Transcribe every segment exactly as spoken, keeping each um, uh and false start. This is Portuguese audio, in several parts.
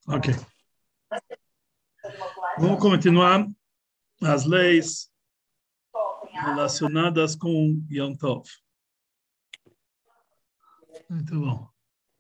Ok. Vamos continuar as leis relacionadas com Yom Tov. Muito bom.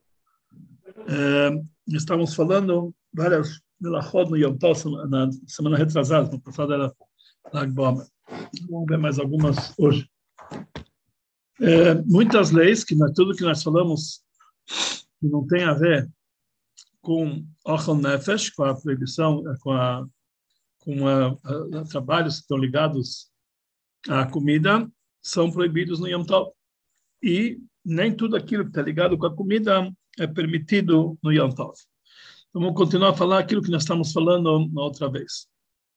É, estamos falando várias melachot no Yom Tov na semana retrasada, no passado era Lag B'Omer. Vamos ver mais algumas hoje. É, muitas leis, que não é tudo que nós falamos, que não tem a ver com Ochel Nefesh, com a proibição, com, a, com a, a, a trabalhos que estão ligados à comida, são proibidos no Yom Tov. E nem tudo aquilo que está ligado com a comida é permitido no Yom Tov. Então, vamos continuar a falar aquilo que nós estamos falando na outra vez.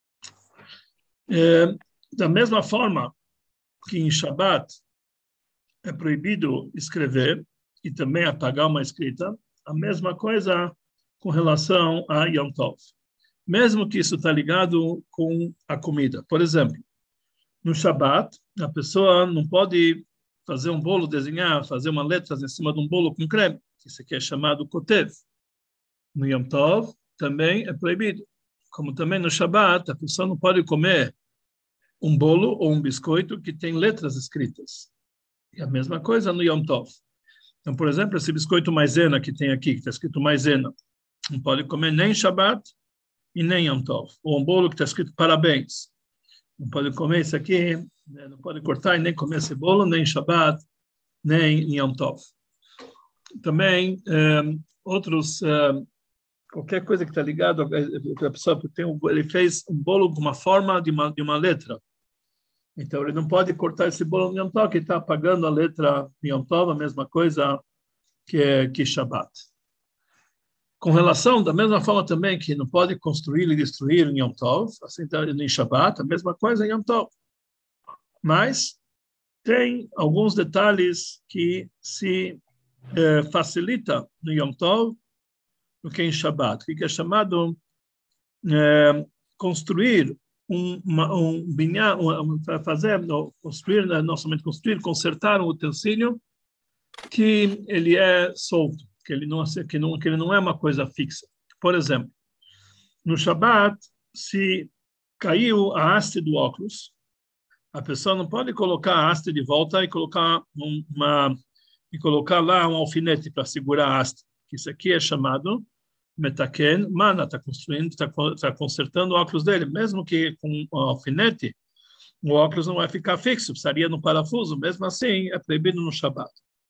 É, da mesma forma que em Shabbat é proibido escrever e também apagar uma escrita, a mesma coisa com relação a Yom Tov. Mesmo que isso está ligado com a comida. Por exemplo, no Shabbat, a pessoa não pode fazer um bolo, desenhar, fazer uma letra em cima de um bolo com creme. Isso aqui é chamado kotev. No Yom Tov também é proibido. Como também no Shabbat, a pessoa não pode comer um bolo ou um biscoito que tem letras escritas. E a mesma coisa no Yom Tov. Então, por exemplo, esse biscoito maisena que tem aqui, que está escrito maisena, não pode comer nem Shabbat e nem Yom Tov. Ou um bolo que está escrito parabéns. Não pode comer isso aqui, não pode cortar e nem comer esse bolo, nem Shabbat, nem Yom Tov. Também, um, outros, um, qualquer coisa que está ligado, a pessoa tem um, ele fez um bolo com uma forma de uma, de uma letra. Então, ele não pode cortar esse bolo no Yom Tov, que está apagando a letra Yom Tov, a mesma coisa que, que Shabbat. Com relação, da mesma forma também que não pode construir e destruir em Yom Tov, assim em Shabbat, a mesma coisa em Yom Tov. Mas tem alguns detalhes que se eh, facilita no Yom Tov do que em Shabbat, que é chamado eh, construir um, uma, um binyan, um, fazer, não, construir, não somente construir, consertar um utensílio que ele é solto, que ele não, que não, que ele não é uma coisa fixa. Por exemplo, no Shabbat, se caiu a haste do óculos, a pessoa não pode colocar a haste de volta e colocar uma e colocar lá um alfinete para segurar a haste. Isso aqui é chamado metaken, mana, está construindo, está tá consertando o óculos dele, mesmo que com um alfinete, o óculos não vai ficar fixo, precisaria no parafuso, mesmo assim é proibido no Shabbat.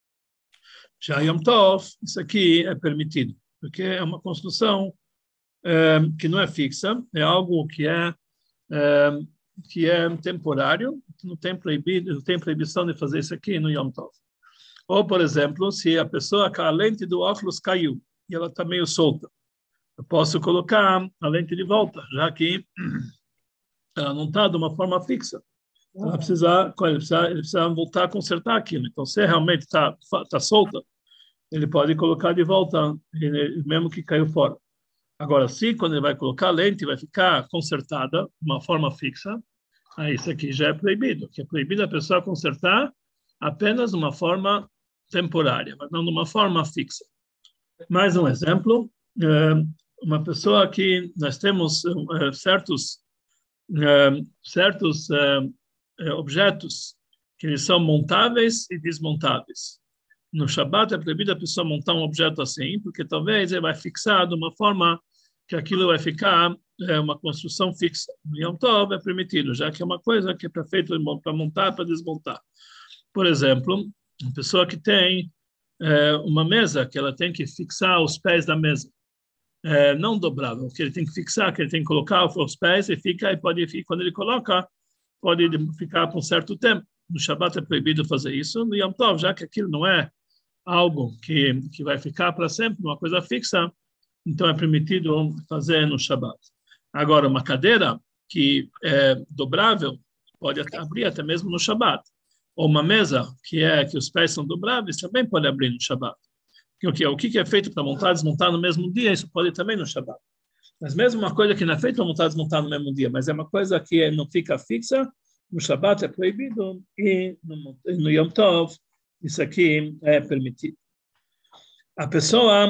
Já Yom Tov, isso aqui é permitido, porque é uma construção é, que não é fixa, é algo que é, é que é temporário, não tem proibido, não tem proibição de fazer isso aqui no Yom Tov. Ou, por exemplo, se a pessoa, a lente do óculos caiu e ela está meio solta, eu posso colocar a lente de volta, já que ela não está de uma forma fixa. Ela precisa, ele precisa, ele precisa voltar a consertar aquilo. Então, se realmente está tá solta, ele pode colocar de volta, mesmo que caiu fora. Agora, se quando ele vai colocar a lente, vai ficar consertada de uma forma fixa, aí isso aqui já é proibido, que é proibido a pessoa consertar apenas de uma forma temporária, mas não de uma forma fixa. Mais um exemplo, uma pessoa que nós temos certos, certos objetos que eles são montáveis e desmontáveis. No Shabbat é proibido a pessoa montar um objeto assim, porque talvez ele vai fixar de uma forma que aquilo vai ficar é, uma construção fixa. No Yom Tov é permitido, já que é uma coisa que é para feito para montar, para desmontar. Por exemplo, uma pessoa que tem é, uma mesa, que ela tem que fixar os pés da mesa, é, não dobrável, que ele tem que fixar, que ele tem que colocar os pés e fica, e pode, e quando ele coloca, pode ficar por um certo tempo. No Shabbat é proibido fazer isso. No Yom Tov, já que aquilo não é algo que, que vai ficar para sempre, uma coisa fixa, então é permitido fazer no Shabbat. Agora, uma cadeira que é dobrável, pode abrir até mesmo no Shabbat. Ou uma mesa que é que os pés são dobráveis, também pode abrir no Shabbat. Porque o que é feito para montar e desmontar no mesmo dia, isso pode também no Shabbat. Mas mesmo uma coisa que não é feita para montar e desmontar no mesmo dia, mas é uma coisa que não fica fixa, no Shabbat é proibido e no, no Yom Tov isso aqui é permitido. A pessoa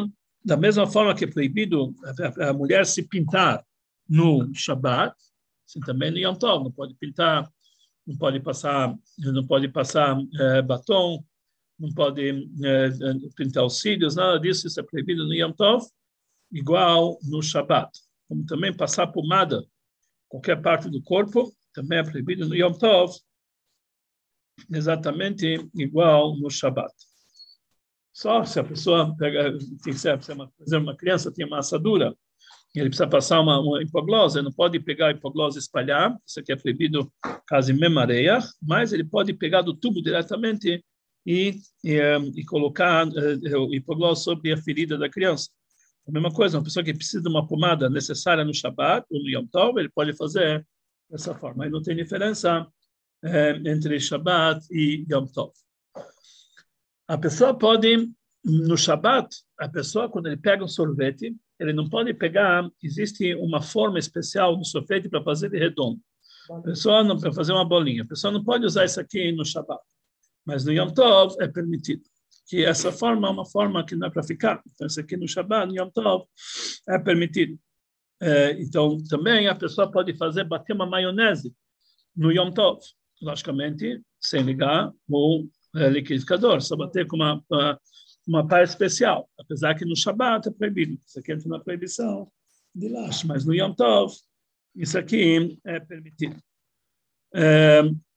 Da mesma forma que é proibido a, a mulher se pintar no Shabat, assim também no Yom Tov, não pode pintar, não pode passar, não pode passar é, batom, não pode é, pintar os cílios, nada disso, isso é proibido no Yom Tov, igual no Shabat. Como também passar pomada, qualquer parte do corpo, também é proibido no Yom Tov, exatamente igual no Shabat. Só se a pessoa pega, tem que ser, uma, por exemplo, uma criança tem uma assadura, e ele precisa passar uma, uma hipoglose, ele não pode pegar a hipoglose e espalhar, isso aqui é proibido caso em memareia, mas ele pode pegar do tubo diretamente e, e, e colocar uh, o hipoglose sobre a ferida da criança. A mesma coisa, uma pessoa que precisa de uma pomada necessária no Shabat ou no Yom Tov, ele pode fazer dessa forma. Aí não tem diferença uh, entre Shabat e Yom Tov. A pessoa pode, no Shabat, a pessoa, quando ele pega um sorvete, ele não pode pegar, existe uma forma especial no sorvete para fazer de redondo. A pessoa não, para fazer uma bolinha. A pessoa não pode usar isso aqui no Shabat. Mas no Yom Tov é permitido. Que essa forma é uma forma que não é para ficar. Então, isso aqui no Shabat, no Yom Tov, é permitido. É, então, também a pessoa pode fazer, bater uma maionese no Yom Tov. Logicamente, sem ligar o é, liquidificador, só bater com uma, uma, uma pá especial. Apesar que no Shabat é proibido. Isso aqui entra na proibição de laxo. Mas no Yom Tov, isso aqui é permitido. É,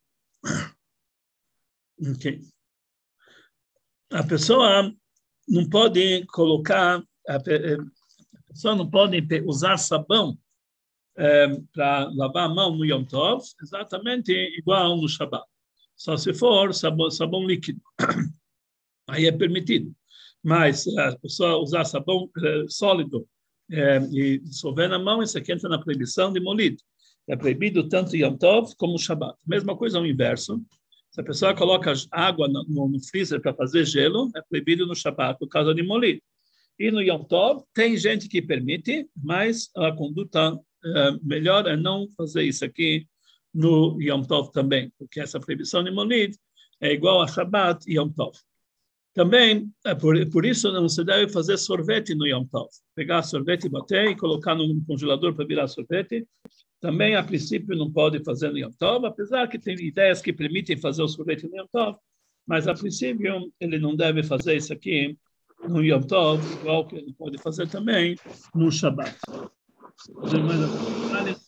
okay. A pessoa não pode colocar, a pessoa não pode usar sabão é, para lavar a mão no Yom Tov, exatamente igual no Shabat. Só se for sabão, sabão líquido. Aí é permitido. Mas a pessoa usar sabão é, sólido é, e dissolver na mão, isso aqui entra na proibição de molido. É proibido tanto Yom Tov como Shabat. Mesma coisa ao inverso. Se a pessoa coloca água no, no, no freezer para fazer gelo, é proibido no Shabat por causa de molido. E no Yom Tov, tem gente que permite, mas a conduta é, melhor é não fazer isso aqui no Yom Tov também, porque essa proibição de molido é igual a Shabat e Yom Tov. Também, é por, por isso, não se deve fazer sorvete no Yom Tov. Pegar sorvete e bater e colocar no congelador para virar sorvete. Também, a princípio, não pode fazer no Yom Tov, apesar que tem ideias que permitem fazer o sorvete no Yom Tov, mas, a princípio, ele não deve fazer isso aqui no Yom Tov, igual que ele pode fazer também no Shabat. Fazer mais detalhes.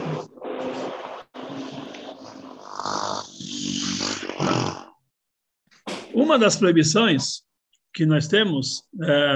Uma das proibições que nós temos, é,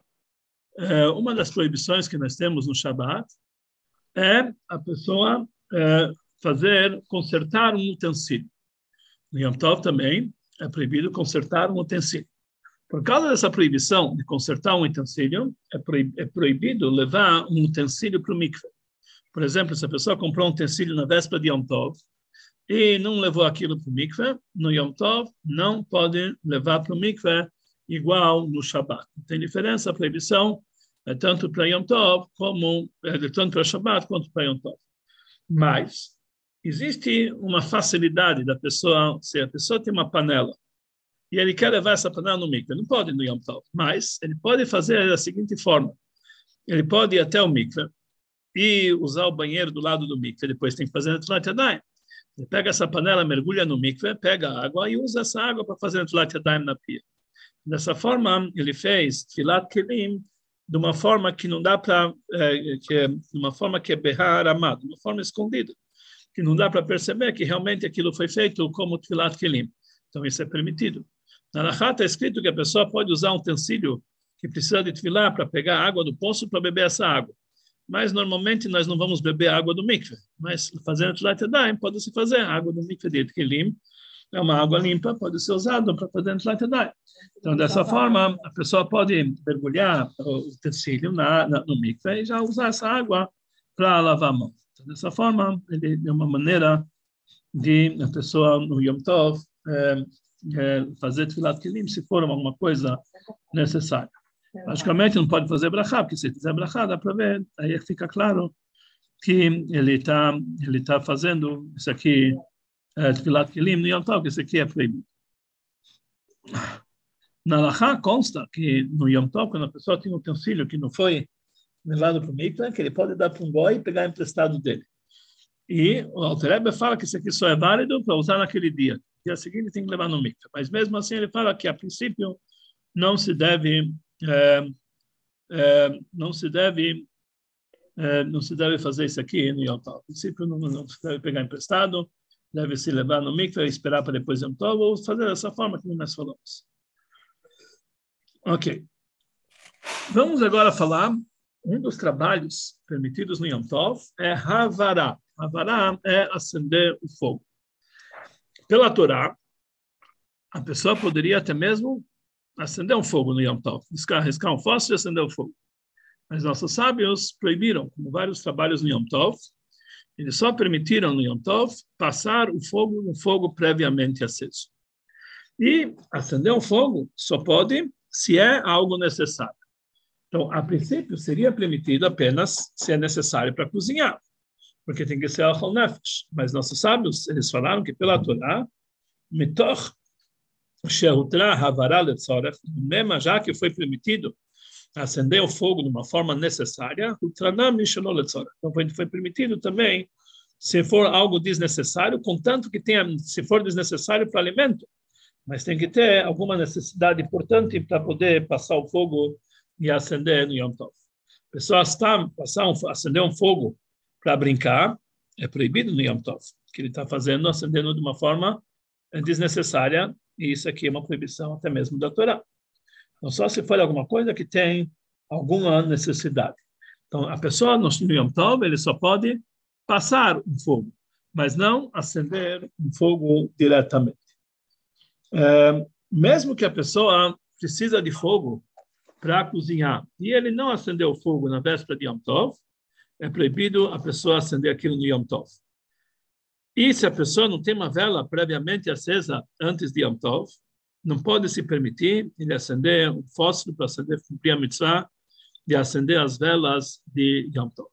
é, uma das proibições que nós temos no Shabat é a pessoa é, fazer, consertar um utensílio. No Yom Tov também é proibido consertar um utensílio. Por causa dessa proibição de consertar um utensílio, é, proib, é proibido levar um utensílio para o mikveh. Por exemplo, se a pessoa comprou um utensílio na véspera de Yom Tov, e não levou aquilo para o mikveh, no Yom Tov, não pode levar para o mikveh igual no Shabat. Tem diferença, a proibição é tanto para Yom Tov, como, é, tanto para Shabat quanto para Yom Tov. Mas existe uma facilidade da pessoa, se a pessoa tem uma panela, e ele quer levar essa panela no mikveh, não pode no Yom Tov, mas ele pode fazer da seguinte forma, ele pode ir até o mikveh e usar o banheiro do lado do mikveh, depois tem que fazer Netilat Yadayim. Ele pega essa panela, mergulha no mikveh, pega a água e usa essa água para fazer Netilat Yadayim na pia. Dessa forma, ele fez Tfilat Kelim de uma forma que não dá para, é, que é, de uma forma que é berrar amado, de uma forma escondida, que não dá para perceber que realmente aquilo foi feito como Tfilat Kelim. Então, isso é permitido. Na Halachá está escrito que a pessoa pode usar um utensílio que precisa de Tfilah para pegar água do poço para beber essa água. Mas, normalmente, nós não vamos beber água do mikveh. Mas, fazendo Netilat Yadayim, pode-se fazer água do mikveh de Kelim. É uma água limpa, pode ser usada para fazer Netilat Yadayim. Então, dessa forma, a pessoa pode mergulhar o utensílio na, na, no mikveh e já usar essa água para lavar a mão. Então, dessa forma, ele é uma maneira de a pessoa, no Yom Tov, é, é, fazer Tfilat Kelim, se for alguma coisa necessária. Logicamente, não pode fazer brachá, porque se fizer brachá, dá para ver, aí fica claro que ele está ele tá fazendo isso aqui, é, Tfilat Kelim, no Yom Tov, que isso aqui é proibido. Na Halachá consta que no Yom Tov, quando a pessoa tem um utensílio que não foi levado para o mikveh, que ele pode dar para um goi e pegar emprestado dele. E o Alter Rebbe fala que isso aqui só é válido para usar naquele dia. Dia seguinte tem que levar no mikveh. Mas mesmo assim ele fala que a princípio não se deve é, é, não se deve é, não se deve fazer isso aqui no Yom Tov. A princípio não, não se deve pegar emprestado, deve se levar no mikveh e esperar para depois Yom Tov, ou fazer dessa forma que nós falamos. Ok. Vamos agora falar, um dos trabalhos permitidos no Yom Tov é Havará. Havará é acender o fogo. Pela Torá, a pessoa poderia até mesmo acender um fogo no Yom Tov, riscar um fósforo e acender o fogo. Mas nossos sábios proibiram, como vários trabalhos no Yom Tov, eles só permitiram no Yom Tov passar o fogo no fogo previamente aceso. E acender um fogo só pode se é algo necessário. Então, a princípio, seria permitido apenas se é necessário para cozinhar, porque tem que ser Achol Nefesh. Mas nossos sábios, eles falaram que pela Torá, mitoch shehutra havará letzorech, mesmo já que foi permitido acender o fogo de uma forma necessária, utranam mishelo letzorech. Então, foi, foi permitido também, se for algo desnecessário, contanto que tenha, se for desnecessário para alimento, mas tem que ter alguma necessidade importante para poder passar o fogo e acender no Yom Tov. A pessoa está passar um, acender um fogo para brincar é proibido no Yom Tov, que ele está fazendo, acendendo de uma forma desnecessária, e isso aqui é uma proibição até mesmo da Torá. Então, só se for alguma coisa que tem alguma necessidade. Então, a pessoa no Yom Tov, ele só pode passar um fogo, mas não acender um fogo diretamente. É, mesmo que a pessoa precisa de fogo para cozinhar, e ele não acendeu o fogo na véspera de Yom Tov, é proibido a pessoa acender aquilo no Yom Tov. E se a pessoa não tem uma vela previamente acesa antes de Yom Tov, não pode se permitir ele acender um fósforo para acender, cumprir a mitzvah de acender as velas de Yom Tov.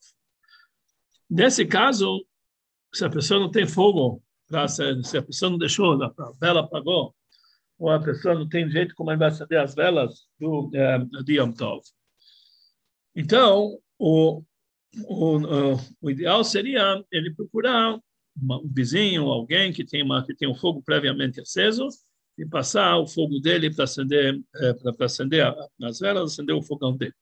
Nesse caso, se a pessoa não tem fogo, pra, se a pessoa não deixou, a vela apagou, ou a pessoa não tem jeito como ele vai acender as velas do é, de Yom Tov. Então, o, o, o, o ideal seria ele procurar uma, um vizinho, alguém que tem, uma, que tem um fogo previamente aceso, e passar o fogo dele para acender, é, para acender as velas, acender o fogão dele.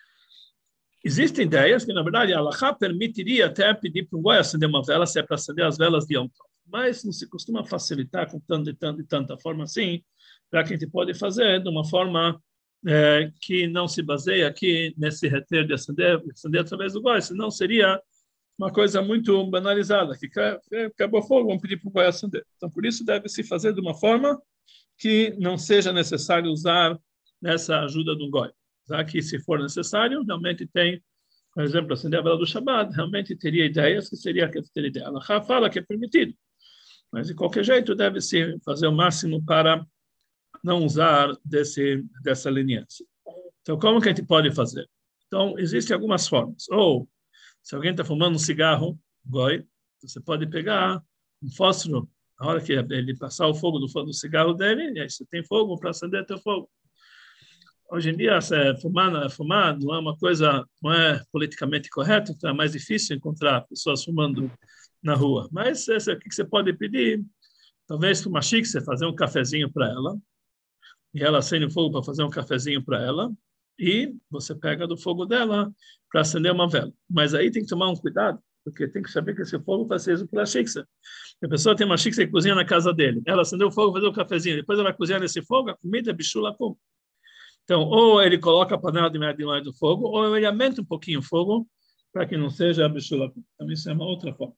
Existem ideias que, na verdade, a Halachá permitiria até pedir para um goi acender uma vela, se é para acender as velas de Yom Tov. Mas não se costuma facilitar com tanto, de, tanto, de tanta forma assim, para que a gente pode fazer de uma forma é, que não se baseia aqui nesse reter de acender, acender através do goi, senão seria uma coisa muito banalizada, que acabou fogo, vamos pedir para o goi acender. Então, por isso, deve-se fazer de uma forma que não seja necessário usar nessa ajuda do goi. Já que, se for necessário, realmente tem, por exemplo, acender a vela do Shabbat, realmente teria ideias que seria que teria ideia. A Halachá fala que é permitido, mas de qualquer jeito deve-se fazer o máximo para não usar desse, dessa leniência. Então, como que a gente pode fazer? Então, existem algumas formas. Ou, se alguém está fumando um cigarro, goi, você pode pegar um fósforo, na hora que ele passar o fogo do, do cigarro dele, e aí você tem fogo para acender teu fogo. Hoje em dia, fumar, fumar não é uma coisa, não é politicamente correto, então é mais difícil encontrar pessoas fumando na rua. Mas esse, o que você pode pedir? Talvez para uma chique, você fazer um cafezinho para ela, e ela acende o fogo para fazer um cafezinho para ela, e você pega do fogo dela para acender uma vela. Mas aí tem que tomar um cuidado, porque tem que saber que esse fogo vai ser uso pela chique. A pessoa tem uma chique que cozinha na casa dele, ela acendeu o fogo, fazer o cafezinho, depois ela vai cozinhar nesse fogo, a comida é bichula como. Então, ou ele coloca a panela de mais do fogo, ou ele aumenta um pouquinho o fogo, para que não seja a bichula. Então, isso é uma outra forma.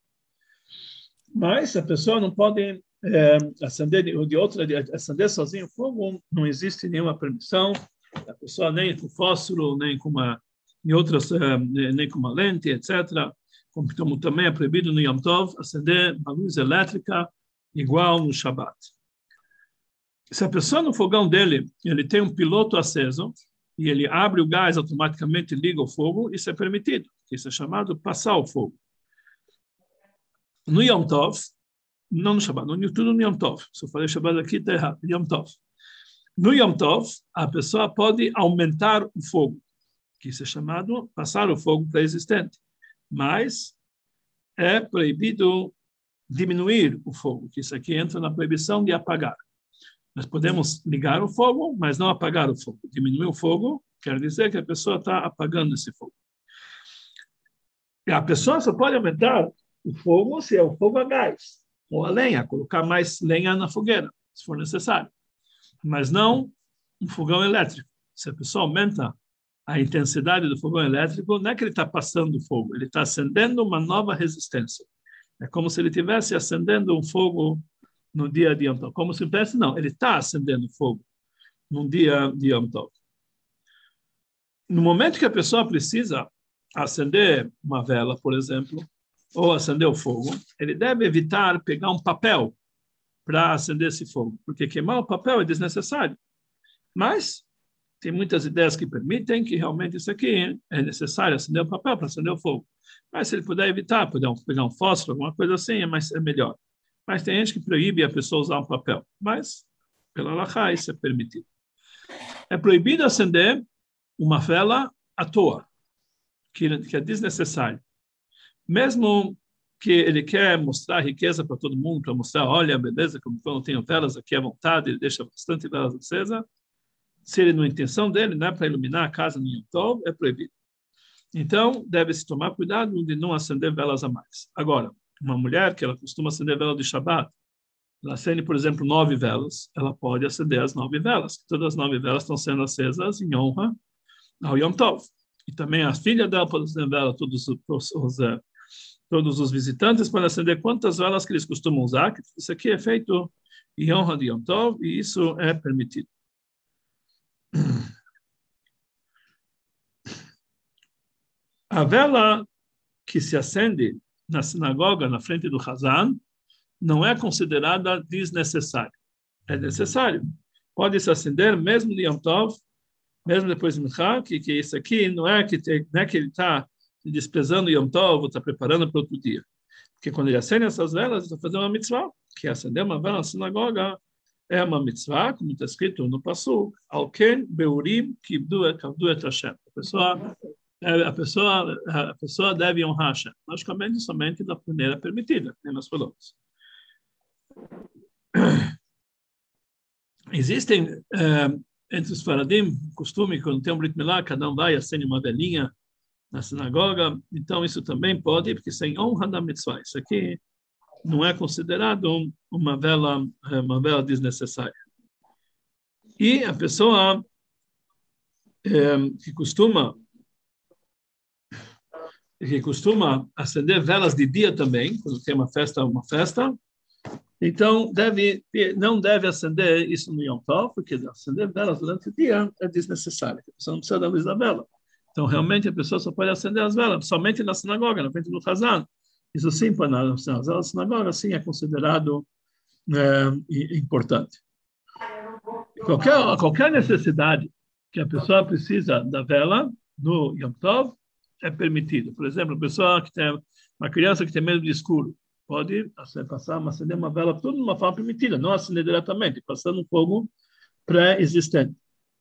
Mas a pessoa não pode é, acender de outra, de acender sozinho o fogo, não existe nenhuma permissão. A pessoa nem com fósforo, nem com uma, em outras, é, nem com uma lente, etcétera. Como, como também é proibido no Yom Tov acender uma luz elétrica igual no Shabbat. Se a pessoa no fogão dele, ele tem um piloto aceso, e ele abre o gás automaticamente e liga o fogo, isso é permitido. Isso é chamado passar o fogo. No Yom Tov, não no Shabbat, no, tudo no Yom Tov. Se eu falei Shabbat aqui, está errado. Yom Tov. No Yom Tov, a pessoa pode aumentar o fogo, que isso é chamado passar o fogo pré-existente. Mas é proibido diminuir o fogo, que isso aqui entra na proibição de apagar. Nós podemos ligar o fogo, mas não apagar o fogo. Diminuir o fogo quer dizer que a pessoa está apagando esse fogo. E a pessoa só pode aumentar o fogo se é o fogo a gás, ou a lenha, colocar mais lenha na fogueira, se for necessário. Mas não um fogão elétrico. Se a pessoa aumenta a intensidade do fogão elétrico, não é que ele está passando fogo, ele está acendendo uma nova resistência. É como se ele estivesse acendendo um fogo no dia de Yom Tov. Como se pensa, não, ele está acendendo fogo no dia de Yom Tov. No momento que a pessoa precisa acender uma vela, por exemplo, ou acender o fogo, ele deve evitar pegar um papel para acender esse fogo, porque queimar o papel é desnecessário. Mas tem muitas ideias que permitem que realmente isso aqui é necessário acender o papel para acender o fogo. Mas se ele puder evitar, puder pegar um fósforo, alguma coisa assim, é, mais, é melhor. Mas tem gente que proíbe a pessoa usar um papel. Mas, pela halakha, isso é permitido. É proibido acender uma vela à toa, que, que é desnecessário. Mesmo que ele quer mostrar riqueza para todo mundo, para mostrar, olha, beleza, como eu tenho velas aqui à vontade, ele deixa bastante velas acesas. Se ele, na intenção dele, não é para iluminar a casa no Yom Tov, é proibido. Então, deve-se tomar cuidado de não acender velas a mais. Agora, uma mulher que ela costuma acender vela de Shabbat, ela acende, por exemplo, nove velas, ela pode acender as nove velas. Todas as nove velas estão sendo acesas em honra ao Yom Tov. E também a filha dela pode acender vela, todos os, os, todos os visitantes podem acender quantas velas que eles costumam usar, que isso aqui é feito em honra de Yom Tov, e isso é permitido. A vela que se acende na sinagoga, na frente do Hazan, não é considerada desnecessária. É necessário. Pode se acender mesmo de Yom Tov, mesmo depois de Minchá, que, que isso aqui não é que, te, não é que ele está desprezando Yom Tov, está preparando para outro dia. Porque quando ele acende essas velas, ele está fazendo uma mitzvah, que acender uma vela na sinagoga é uma mitzvah, como está escrito no Pasuk, Alken Beurim Kibdu et Hashem. A pessoa A pessoa, a pessoa deve honrar Hashem. Logicamente, somente da maneira permitida, que nós falamos. Existem, eh, entre os faradim, costume, quando tem um Brit Milá, cada um vai e acende uma velinha na sinagoga. Então, isso também pode, porque sem honra da mitzvah. Isso aqui não é considerado uma vela, uma vela desnecessária. E a pessoa eh, que costuma que costuma acender velas de dia também, quando tem uma festa, uma festa, então deve, não deve acender isso no Yom Tov, porque acender velas durante o dia é desnecessário, a pessoa não precisa da luz da vela. Então, realmente, a pessoa só pode acender as velas, somente na sinagoga, na frente do Hazan. Isso sim, para na sinagoga, sim, é considerado é, importante. Qualquer, qualquer necessidade que a pessoa precisa da vela no Yom Tov, é permitido. Por exemplo, a pessoa que tem uma criança que tem medo de escuro pode passar, acender uma vela, tudo de uma forma permitida, não acender diretamente, passando um fogo pré-existente.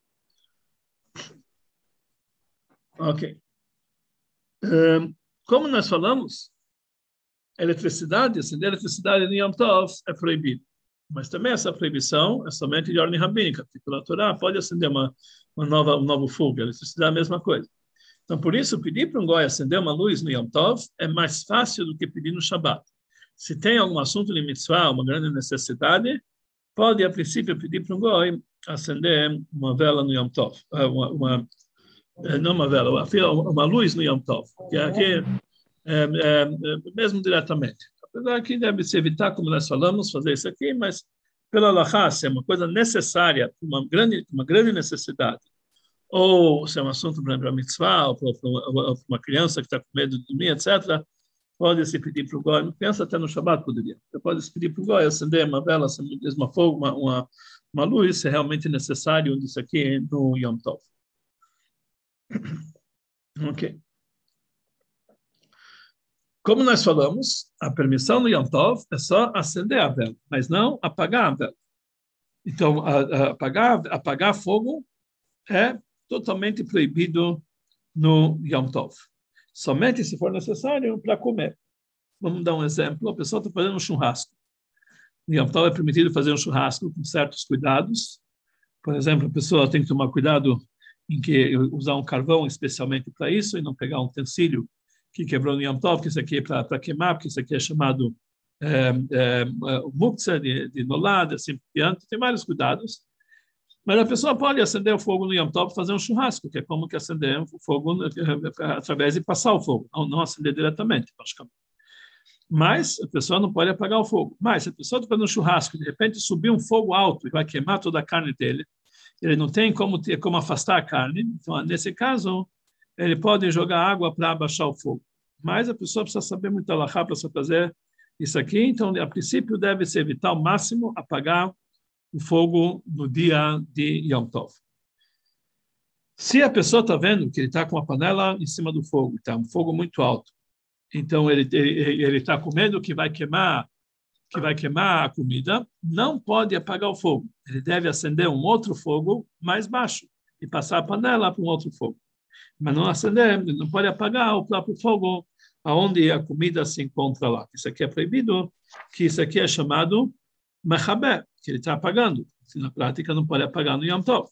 Ok. Um, como nós falamos, eletricidade, acender eletricidade no Yom Tov é proibido. Mas também essa proibição é somente de ordem rabínica, porque pela Torá pode acender uma, uma nova, um novo fogo, a eletricidade é a mesma coisa. Então, por isso, pedir para um goi acender uma luz no Yom Tov é mais fácil do que pedir no Shabbat. Se tem algum assunto de mitzvah, uma grande necessidade, pode, a princípio, pedir para um goi acender uma vela no Yom Tov. Uma, uma, não uma vela, uma luz no Yom Tov. Que aqui, é, é, mesmo diretamente. Apesar que deve-se evitar, como nós falamos, fazer isso aqui, mas pela halakha, se é uma coisa necessária, uma grande, uma grande necessidade, ou se é um assunto para mitzvah, ou para uma criança que está com medo de dormir, etcétera, pode-se pedir para o goi, pensa até no Shabbat poderia, você pode pedir para o goi acender uma vela, uma fogo, uma, uma, uma luz, se é realmente necessário disso aqui no Yom Tov. Ok. Como nós falamos, a permissão no Yom Tov é só acender a vela, mas não apagar a vela. Então, a, a apagar, apagar fogo é totalmente proibido no Yom Tov. Somente se for necessário para comer. Vamos dar um exemplo. A pessoa está fazendo um churrasco. No Yom Tov é permitido fazer um churrasco com certos cuidados. Por exemplo, a pessoa tem que tomar cuidado em que usar um carvão especialmente para isso e não pegar um utensílio que quebrou no Yom Tov, que isso aqui é para queimar, porque isso aqui é chamado é, é, muktzah, de, de nolad, assim por diante. Tem vários cuidados. Mas a pessoa pode acender o fogo no Yom Tov e fazer um churrasco, que é como que acender o fogo através de passar o fogo, não, não acender diretamente, praticamente. Mas a pessoa não pode apagar o fogo. Mas se a pessoa está fazendo um churrasco e de repente subir um fogo alto e vai queimar toda a carne dele, ele não tem como, ter, como afastar a carne, então nesse caso ele pode jogar água para abaixar o fogo. Mas a pessoa precisa saber muito alahá para fazer isso aqui, então a princípio deve-se evitar ao máximo apagar o fogo no dia de Yom Tov. Se a pessoa está vendo que ele está com a panela em cima do fogo, está um fogo muito alto, então ele ele está com medo que vai queimar que vai queimar a comida, não pode apagar o fogo. Ele deve acender um outro fogo mais baixo e passar a panela para um outro fogo. Mas não acender, ele não pode apagar o próprio fogo aonde a comida se encontra lá. Isso aqui é proibido, que isso aqui é chamado Mechabé, que ele está apagando. Se na prática não pode apagar no Yom Tov.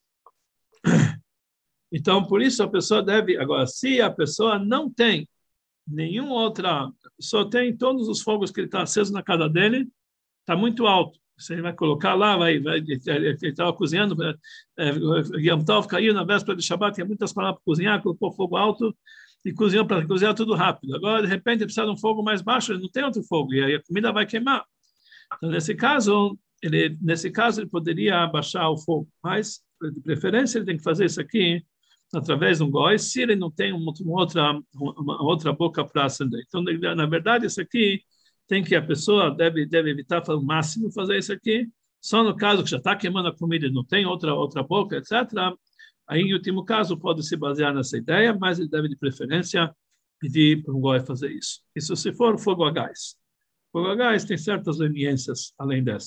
Então, por isso a pessoa deve... Agora, se a pessoa não tem nenhuma outra... A pessoa tem todos os fogos que ele está aceso na casa dele, está muito alto. Você vai colocar lá, vai, vai, ele estava cozinhando, é, Yom Tov caiu na véspera de Shabbat, tinha muitas palavras para cozinhar, colocou fogo alto e cozinhou para cozinhar tudo rápido. Agora, de repente, ele precisa de um fogo mais baixo, ele não tem outro fogo, e aí a comida vai queimar. Então, nesse caso, ele, nesse caso, ele poderia abaixar o fogo, mas, de preferência, ele tem que fazer isso aqui através de um goi, se ele não tem uma outra, uma outra boca para acender. Então, na verdade, isso aqui tem que a pessoa deve, deve evitar o máximo fazer isso aqui, só no caso que já está queimando a comida e não tem outra, outra boca, etcétera. Aí, em último caso, pode se basear nessa ideia, mas ele deve, de preferência, pedir para um goi fazer isso. Isso se for fogo a gás. Fogo a gás tem certas leniências além dessa.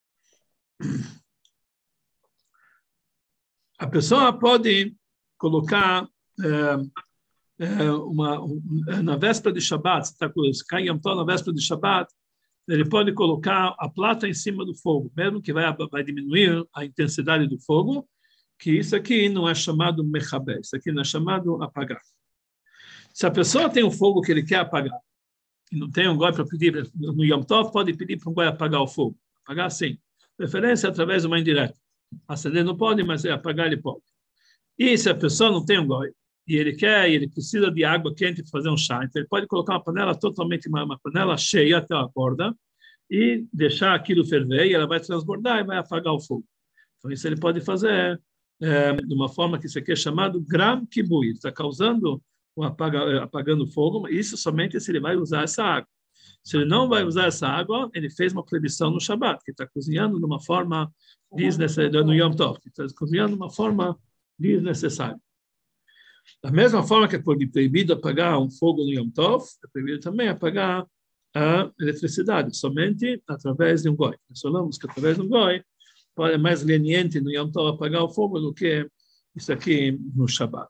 A pessoa pode colocar é, é, uma, um, na véspera de Shabbat, se está cai Yom Tov na véspera de Shabbat, ele pode colocar a plata em cima do fogo, mesmo que vai, vai diminuir a intensidade do fogo, que isso aqui não é chamado mechabé, isso aqui não é chamado apagar. Se a pessoa tem um fogo que ele quer apagar, e não tem um goi para pedir, no Yom Tov pode pedir para um goi apagar o fogo. Apagar sim. Preferência através de uma indireta. Acender não pode, mas apagar ele pode. E se a pessoa não tem um goi, e ele quer, e ele precisa de água quente para fazer um chá, então ele pode colocar uma panela totalmente, uma, uma panela cheia até a borda, e deixar aquilo ferver, e ela vai transbordar e vai apagar o fogo. Então isso ele pode fazer é, de uma forma que isso aqui é chamado gram kibui, está causando o apaga, apagando o fogo, isso somente se ele vai usar essa água. Se ele não vai usar essa água, ele fez uma proibição no Shabat, que está cozinhando de uma forma desnecessária, no Yom Tov, que está cozinhando de uma forma desnecessária. Da mesma forma que é proibido apagar um fogo no Yom Tov, é proibido também apagar a eletricidade, somente através de um goi. Nós falamos que através de um goi é mais leniente no Yom Tov apagar o fogo do que isso aqui no Shabat.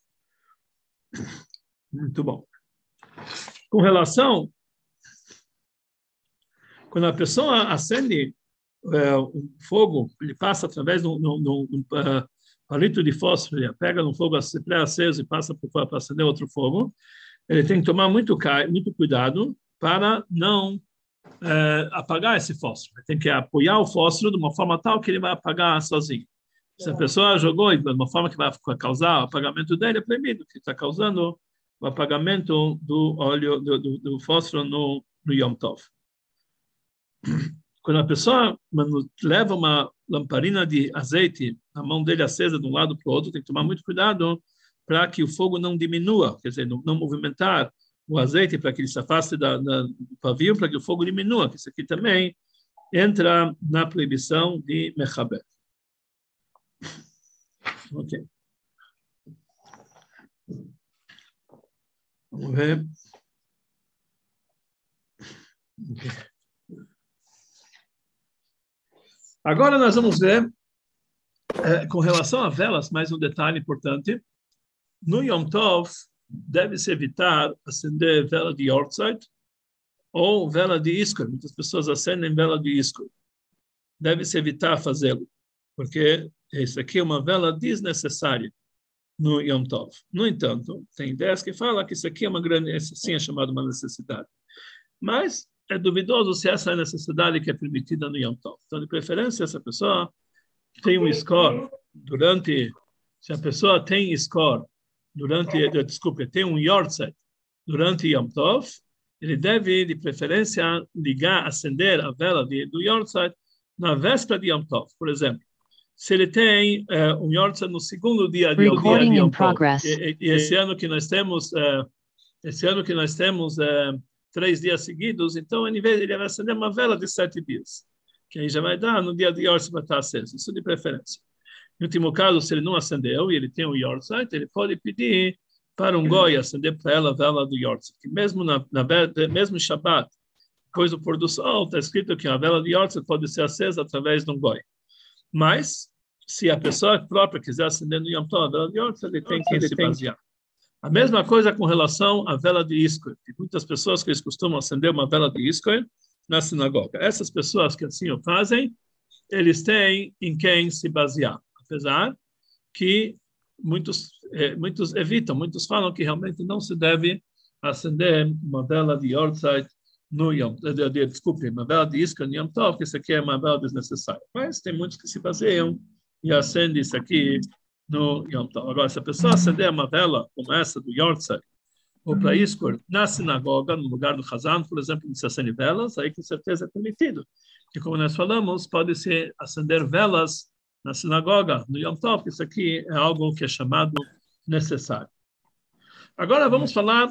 Muito bom. Com relação, quando a pessoa acende é, um fogo, ele passa através de um, de um, de um uh, palito de fósforo, ele pega no fogo pré-aceso e passa para acender outro fogo, ele tem que tomar muito, muito cuidado para não é, apagar esse fósforo. Ele tem que apoiar o fósforo de uma forma tal que ele vai apagar sozinho. Se a pessoa jogou de uma forma que vai causar o apagamento dele, é proibido, que está causando o apagamento do óleo, do, do, do fósforo no, no Yom Tov. Quando a pessoa leva uma lamparina de azeite na mão dele acesa de um lado para o outro, tem que tomar muito cuidado para que o fogo não diminua, quer dizer, não, não movimentar o azeite para que ele se afaste da, da, do pavio, para que o fogo diminua, que isso aqui também entra na proibição de mechabé. Ok. Vamos ver. Okay. Agora nós vamos ver, é, com relação a velas, mais um detalhe importante. No Yom Tov, deve-se evitar acender vela de Yortzeit ou vela de Iskor. Muitas pessoas acendem vela de Iskor. Deve-se evitar fazê-lo, porque isso aqui é uma vela desnecessária no Yom Tov. No entanto, tem ideias que falam que isso aqui é uma grande, sim, é chamado uma necessidade. Mas é duvidoso se essa é a necessidade que é permitida no Yom Tov. Então, de preferência, essa pessoa tem um score durante, se a pessoa tem score durante, desculpe, tem um Yortzeit durante Yom Tov, ele deve, de preferência, ligar, acender a vela de, do Yortzeit na véspera de Yom Tov. Por exemplo, se ele tem uh, um Yortzeit no segundo dia de, dia de Yom Tov, e, e esse ano que nós temos, uh, esse ano que nós temos uh, três dias seguidos, então, em vez de ele vai acender uma vela de sete dias, que aí já vai dar, no dia de Yortzeit vai estar aceso, isso de preferência. No último caso, se ele não acendeu e ele tem um Yortzeit, ele pode pedir para um goi acender para ela a vela do Yortzeit, que mesmo na, na mesmo Shabbat, depois do pôr do sol, está escrito que a vela de Yortzeit pode ser acesa através de um goi. Mas, se a pessoa própria quiser acender no Yom Tov a vela de Yortzeit, ele tem que ele se basear. A mesma coisa com relação à vela de Iskor. Tem muitas pessoas que eles costumam acender uma vela de Iskor na sinagoga. Essas pessoas que assim o fazem, eles têm em quem se basear. Apesar que muitos, eh, muitos evitam, muitos falam que realmente não se deve acender uma vela de Yortzeit no Yom Tov, de, de, desculpe, uma vela de Iskor no Yom Tov, que isso aqui é uma vela desnecessária. Mas tem muitos que se baseiam e acendem isso aqui no Yom Tov. Agora, se a pessoa acender uma vela como essa do Yortzeit, ou para Iskor, na sinagoga, no lugar do Hazan, por exemplo, de se acende velas, aí com certeza é permitido. Porque, como nós falamos, pode-se acender velas na sinagoga, no Yom Tov, isso aqui é algo que é chamado necessário. Agora vamos falar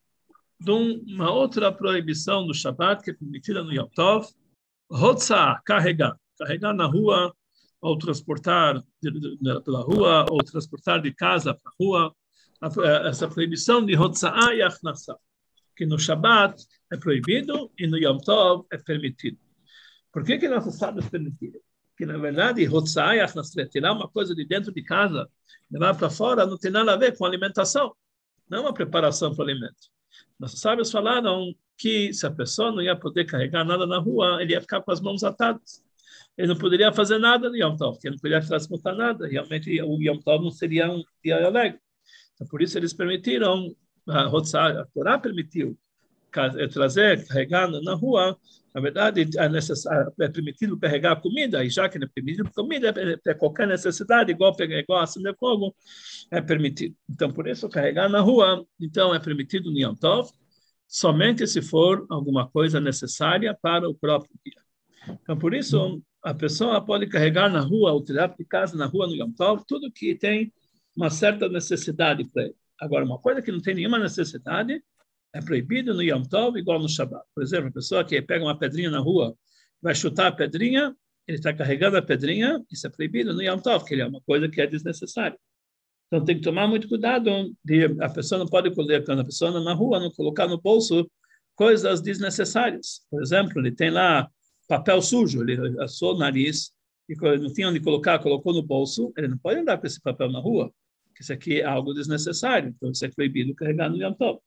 de uma outra proibição do Shabbat que é permitida no Yom Tov, Hotzah, carregar. Carregar na rua, ou transportar pela rua, ou transportar de casa para a rua. Essa proibição de Hotzah e Achnasá, que no Shabbat é proibido e no Yom Tov é permitido. Por que que nossos sábios permitiram? Que, na verdade, Hotzah e Achnasá, tirar uma coisa de dentro de casa, levar para fora, não tem nada a ver com alimentação. Não é uma preparação para o alimento. Nossos sábios falaram que se a pessoa não ia poder carregar nada na rua, ele ia ficar com as mãos atadas. Ele não poderia fazer nada no Yom Tov, porque ele não poderia transportar nada. Realmente, o Yom Tov não seria um dia alegre. Então, por isso, eles permitiram, a Hotzah, a Torá permitiu trazer, carregar na rua. Na verdade, é, necessário, é permitido carregar comida, e já que não é permitido comida, é, é qualquer necessidade, igual pegar igual acender fogo, é permitido. Então, por isso, carregar na rua, então, é permitido no Yom Tov, somente se for alguma coisa necessária para o próprio dia. Então, por isso, a pessoa pode carregar na rua, ou tirar de casa na rua no Yom Tov, tudo que tem uma certa necessidade para ele. Agora, uma coisa que não tem nenhuma necessidade, é proibido no Yom Tov, igual no Shabbat. Por exemplo, a pessoa que pega uma pedrinha na rua, vai chutar a pedrinha, ele está carregando a pedrinha, isso é proibido no Yom Tov, que é uma coisa que é desnecessária. Então, tem que tomar muito cuidado. De, a pessoa não pode colocar na pessoa na rua, não colocar no bolso coisas desnecessárias. Por exemplo, ele tem lá papel sujo, ele assou o nariz, e não tinha onde colocar, colocou no bolso, ele não pode andar com esse papel na rua, porque isso aqui é algo desnecessário. Então, isso é proibido carregar no Yom Tov.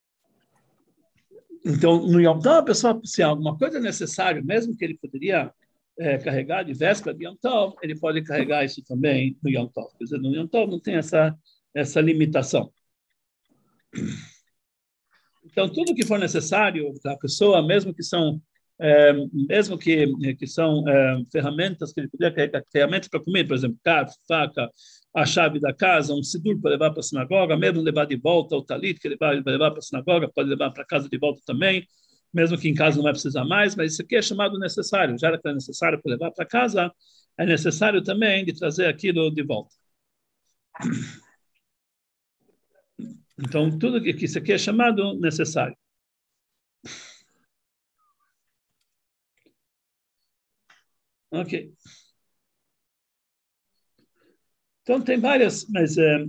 Então, no Yom Tov, a pessoa, se alguma coisa é necessária, mesmo que ele poderia é, carregar de véspera de Yom Tov, ele pode carregar isso também no Yom Tov. Quer dizer, no Yom Tov não tem essa, essa limitação. Então, tudo que for necessário para a pessoa, mesmo que são, é, mesmo que, que são é, ferramentas que ele poderia carregar, ferramentas para comer, por exemplo, garfo, faca, a chave da casa, um sidur para levar para a sinagoga, mesmo levar de volta o talit que ele vai levar para a sinagoga, pode levar para casa de volta também, mesmo que em casa não vai precisar mais, mas isso aqui é chamado necessário. Já que é necessário para levar para casa, é necessário também de trazer aquilo de volta. Então, tudo que isso aqui é chamado necessário. Ok. Então, tem várias, mas é,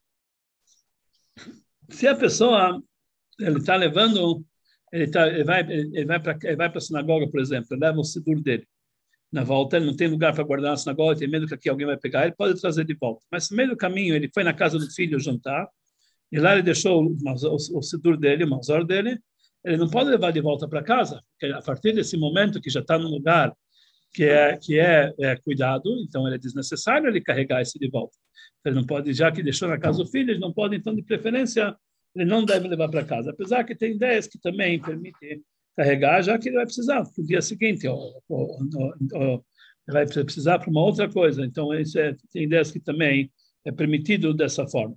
se a pessoa ele está levando, ele, tá, ele vai, ele vai para ele vai para a sinagoga, por exemplo, ele leva o sidur dele. na volta, ele não tem lugar para guardar na sinagoga, tem medo que aqui alguém vai pegar, ele pode trazer de volta. Mas no meio do caminho, ele foi na casa do filho jantar, e lá ele deixou o, o, o sedur dele, o mazor dele, ele não pode levar de volta para casa, porque a partir desse momento que já está num lugar que é que é, é cuidado, então ele é desnecessário ele carregar esse de volta. Ele não pode, já que deixou na casa do filho, ele não pode, então, de preferência, ele não deve levar para casa. Apesar que tem ideias que também permitem carregar, já que ele vai precisar no dia seguinte, ou, ou, ou, ou ele vai precisar para uma outra coisa. Então, isso é, tem ideias que também é permitido dessa forma.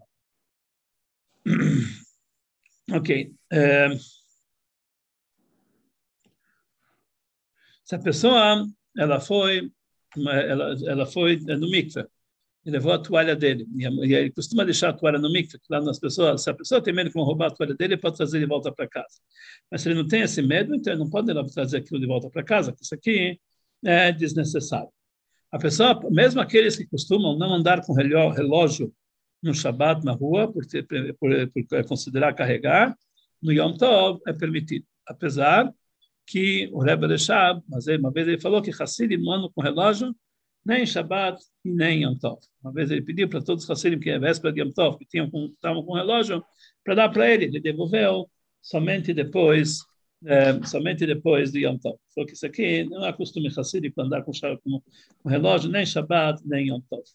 Ok. É, se a pessoa ela foi, ela, ela foi no mikveh, e levou a toalha dele, e ele costuma deixar a toalha no mikveh, lá nas pessoas, se a pessoa tem medo que vão roubar a toalha dele, ele pode trazer de volta para casa. Mas se ele não tem esse medo, então ele não pode trazer aquilo de volta para casa, porque isso aqui é desnecessário. A pessoa, mesmo aqueles que costumam não andar com relógio no Shabat na rua, por, ter, por, por considerar carregar, no Yom Tov é permitido. Apesar que o Rebbe Reshab, mas uma vez ele falou que Hassidim não andam com relógio nem em Shabat e nem em Yom Tov. Uma vez ele pediu para todos os Hassidim, que é véspera de Yom Tov, que tinham, estavam com relógio, para dar para ele. Ele devolveu somente depois, é, somente depois de Yom Tov. Falou que isso aqui não é costume Hassidim para andar com, com, com relógio, nem Shabat, nem Yom Tov.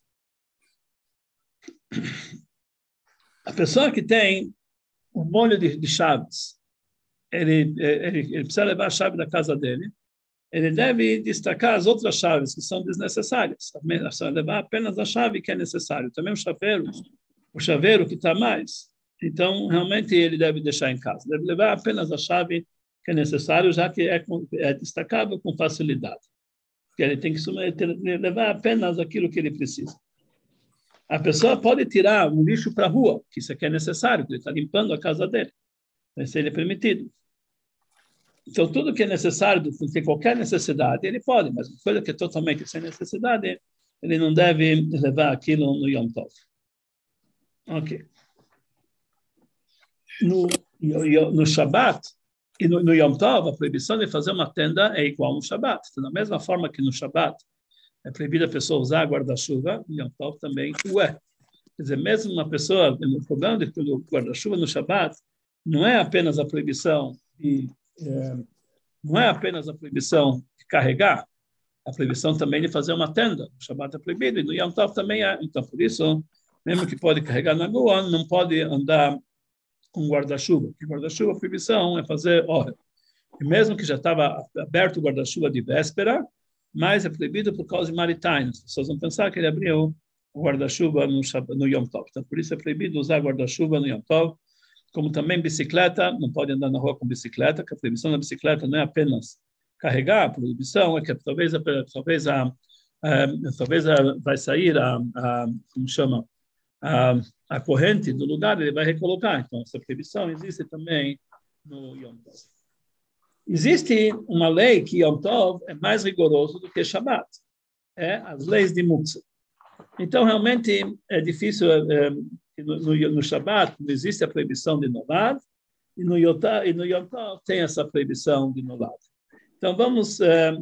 A pessoa que tem um molho de, de chaves, ele, ele, ele precisa levar a chave da casa dele, ele deve destacar as outras chaves que são desnecessárias, levar apenas a chave que é necessário. Também o chaveiro, o chaveiro que está mais, então realmente ele deve deixar em casa, deve levar apenas a chave que é necessário, já que é, é destacável com facilidade, porque ele tem que levar apenas aquilo que ele precisa. A pessoa pode tirar um lixo para a rua, que isso aqui é necessário, porque ele está limpando a casa dele, mas ele é permitido. Então, tudo que é necessário, tem qualquer necessidade, ele pode, mas coisa que é totalmente sem necessidade, ele não deve levar aquilo no Yom Tov. Ok. No, no, no Shabat e no, no Yom Tov, a proibição de fazer uma tenda é igual no Shabat. Então, da mesma forma que no Shabat é proibido a pessoa usar guarda-chuva, no Yom Tov também o é. Quer dizer, mesmo uma pessoa, o problema do guarda-chuva no Shabat não é apenas a proibição de É, não é apenas a proibição de carregar, a proibição também de fazer uma tenda. O Shabbat é proibido e no Yom Tov também é. Então, por isso, mesmo que pode carregar na rua, não pode andar com guarda-chuva. Porque guarda-chuva, a proibição é fazer hora. E mesmo que já estava aberto o guarda-chuva de véspera, mas é proibido por causa de maritime. As pessoas vão pensar que ele abriu o guarda-chuva no, no Yom Tov. Então, por isso é proibido usar guarda-chuva no Yom Tov. Como também bicicleta, não pode andar na rua com bicicleta, que a proibição da bicicleta não é apenas carregar, a proibição é que talvez a, talvez a, a talvez a, vai sair a, a como chama a, a corrente do lugar, ele vai recolocar. Então essa proibição existe também no Yom Tov. Existe uma lei que Yom Tov é mais rigoroso do que Shabbat, é as leis de Muktzah. Então realmente é difícil é, No, no, no Shabbat não existe a proibição de nolad, e no, Yotá, e no Yom Tov tem essa proibição de nolad. Então, vamos, é,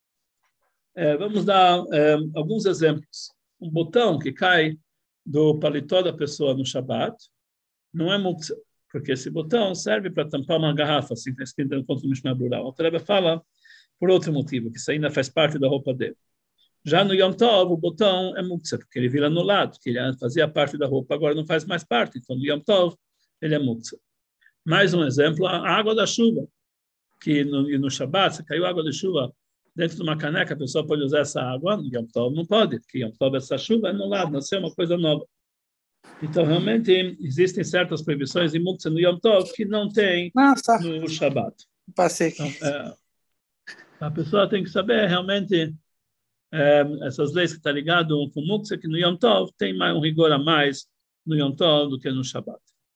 é, vamos dar é, alguns exemplos. Um botão que cai do paletó da pessoa no Shabbat não é muktzah, porque esse botão serve para tampar uma garrafa, assim está escrito no ponto do Mishnah Brura. O Rebbe fala por outro motivo, que isso ainda faz parte da roupa dele. Já no Yom Tov, o botão é muktzah, porque ele vira no lado, que ele fazia parte da roupa, agora não faz mais parte. Então, no Yom Tov, ele é muktzah. Mais um exemplo, a água da chuva, que no, no Shabbat, se caiu água de chuva dentro de uma caneca, a pessoa pode usar essa água, no Yom Tov não pode, porque Yom Tov, essa chuva é no lado, nasceu uma coisa nova. Então, realmente, existem certas proibições de muktzah no Yom Tov que não tem Nossa, no Shabbat. passei aqui. Então, é, a pessoa tem que saber realmente É, essas leis que estão ligadas com o muktzah, que no Yom Tov tem mais um rigor a mais no Yom Tov do que no Shabbat.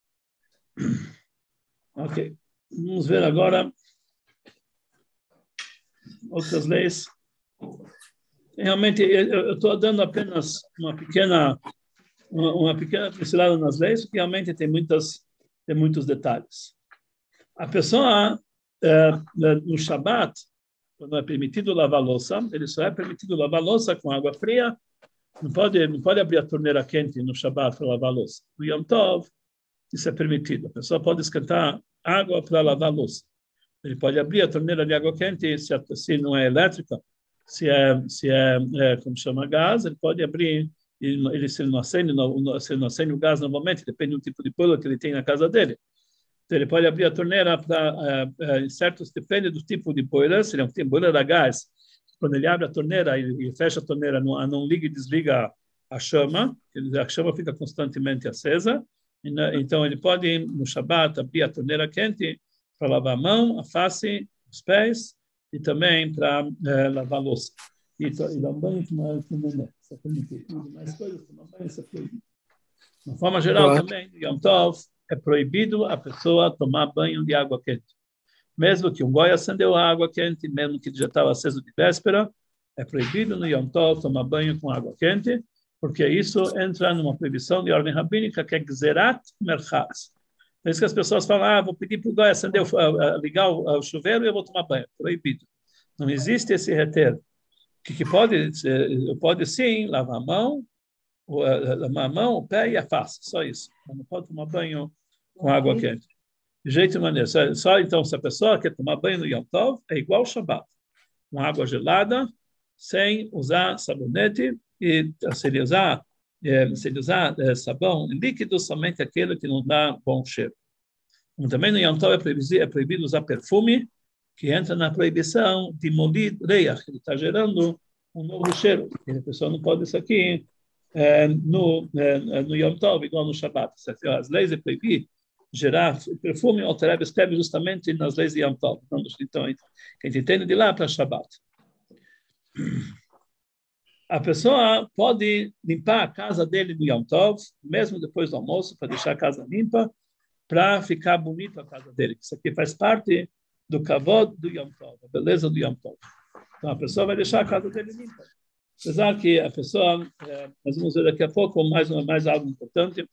Ok. Vamos ver agora outras leis. Realmente, eu estou dando apenas uma pequena uma, uma pequena pincelada nas leis, porque realmente tem, muitas, tem muitos detalhes. A pessoa, é, no Shabbat, quando é permitido lavar louça, ele só é permitido lavar louça com água fria. Não pode, não pode abrir a torneira quente no Shabbat para lavar louça. No Yom Tov, isso é permitido. A pessoa pode esquentar água para lavar louça. Ele pode abrir a torneira de água quente, se, se não é elétrica, se é, se é, é como chama, gás, ele pode abrir, ele, ele se ele não acende, não, se ele não acende o gás normalmente, depende do tipo de boiler que ele tem na casa dele. Então, ele pode abrir a torneira para, uh, uh, certos, depende do tipo de boiler, se ele é um boiler a gás, quando ele abre a torneira e, e fecha a torneira, não, não liga e desliga a chama, a chama fica constantemente acesa, e, então ele pode, no Shabbat, abrir a torneira quente para lavar a mão, a face, os pés, e também para uh, lavar a louça. E, e dar um banho com uma neném, isso é permitido. Mais coisas, tomar banho, isso é proibido. De uma forma geral, Boa. Também, no Yom Tov, é proibido a pessoa tomar banho de água quente. Mesmo que um goi acendeu a água quente, mesmo que já estava aceso de véspera, é proibido no Yom Tov tomar banho com água quente, porque isso entra numa proibição de ordem rabínica, que é Gzerat Merchaz. É isso que as pessoas falam, ah, vou pedir para o goi acender, uh, ligar o, uh, o chuveiro e eu vou tomar banho. Proibido. Não existe esse reter. Que, que pode, pode sim lavar a mão, lavar a mão, o pé e a face, só isso. Não pode tomar banho com água quente. De jeito maneiro. Só, só então, se a pessoa quer tomar banho no Yom Tov, é igual ao Shabbat. Com água gelada, sem usar sabonete, e se ele usar, é, se ele usar é, sabão líquido, somente aquele que não dá bom cheiro. Como também no Yom Tov é proibido, é proibido usar perfume, que entra na proibição de molid reach, que ele está gerando um novo cheiro. E a pessoa não pode isso aqui é, no, é, no Yom Tov, igual no Shabbat. As leis é proibir gerar perfume, o Alter Rebbe escreve justamente nas leis de Yom Tov. Então, quem entende de lá para Shabbat. A pessoa pode limpar a casa dele no Yom Tov, mesmo depois do almoço, para deixar a casa limpa, para ficar bonita a casa dele. Isso aqui faz parte do kavod do Yom Tov, a beleza do Yom Tov. Então, a pessoa vai deixar a casa dele limpa. Apesar que a pessoa, é, nós vamos ver daqui a pouco mais, mais algo importante,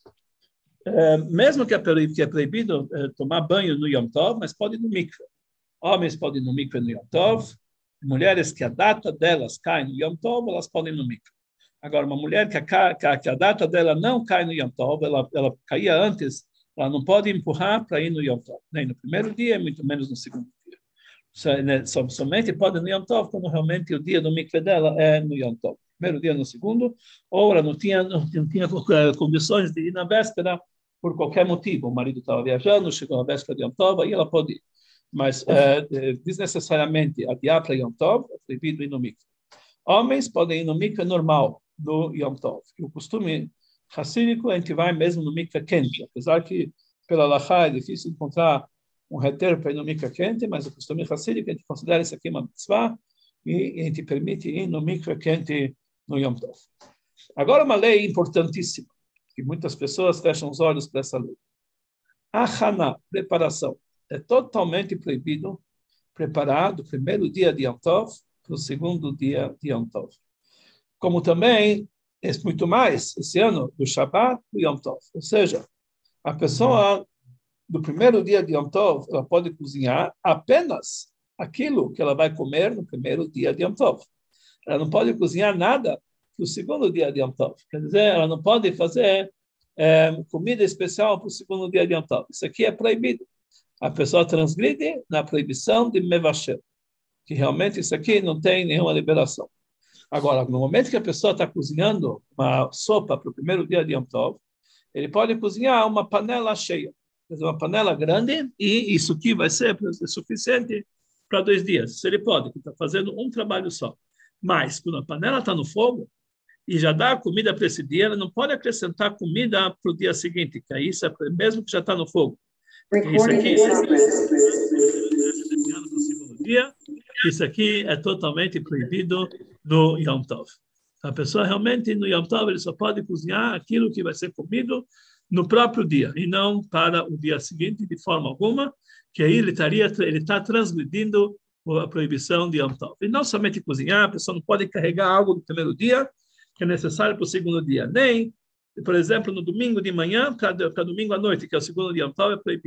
é, mesmo que é, que é proibido é, tomar banho no Yom Tov, mas pode ir no mikve. Homens podem ir no mikve no Yom Tov, mulheres que a data delas cai no Yom Tov, elas podem ir no mikve. Agora, uma mulher que a, que a, que a data dela não cai no Yom Tov, ela, ela caía antes, ela não pode empurrar para ir no Yom Tov, nem no primeiro dia, muito menos no segundo dia. So, né, som, somente pode ir no Yom Tov quando realmente o dia do mikve dela é no Yom Tov. Primeiro dia no segundo, ou ela não tinha, não, não tinha condições de ir na véspera por qualquer motivo. O marido estava viajando, chegou na véspera de Yom Tov, aí ela pode ir. Mas é, desnecessariamente adiar para Yom Tov é proibido ir no mikve. Homens podem ir no mikve normal, no Yom Tov. O costume racínico, a gente vai mesmo no mikve quente, apesar que pela halachá é difícil encontrar um reter para ir no mikve quente, mas o costume racínico, a gente considera isso aqui uma mitzvah, e a gente permite ir no mikve quente no Yom Tov. Agora, uma lei importantíssima, que muitas pessoas fecham os olhos para essa lei. Achana, preparação. É totalmente proibido preparar do primeiro dia de Yom Tov para o segundo dia de Yom Tov. Como também é muito mais, esse ano, do Shabbat do Yom Tov. Ou seja, a pessoa, do primeiro dia de Yom Tov, ela pode cozinhar apenas aquilo que ela vai comer no primeiro dia de Yom Tov. Ela não pode cozinhar nada no segundo dia de Yom Tov. Quer dizer, ela não pode fazer é, comida especial para o segundo dia de Yom Tov. Isso aqui é proibido. A pessoa transgride na proibição de Mevasher, que realmente isso aqui não tem nenhuma liberação. Agora, no momento que a pessoa está cozinhando uma sopa para o primeiro dia de Yom Tov, ele pode cozinhar uma panela cheia, quer dizer, uma panela grande, e isso aqui vai ser suficiente para dois dias. Isso ele pode, ele está fazendo um trabalho só. Mas, quando a panela está no fogo, e já dá comida para esse dia, ela não pode acrescentar comida para o dia seguinte, que aí isso é mesmo que já está no fogo. Isso aqui, dia, isso aqui é totalmente proibido no Yom Tov. A pessoa realmente no Yom Tov ele só pode cozinhar aquilo que vai ser comido no próprio dia e não para o dia seguinte de forma alguma, que aí ele estaria ele está transgredindo a proibição de Yom Tov. E não somente cozinhar, a pessoa não pode carregar algo no primeiro dia que é necessário para o segundo dia, nem, por exemplo, no domingo de manhã para domingo à noite, que é o segundo dia Yom Tov, é proibido.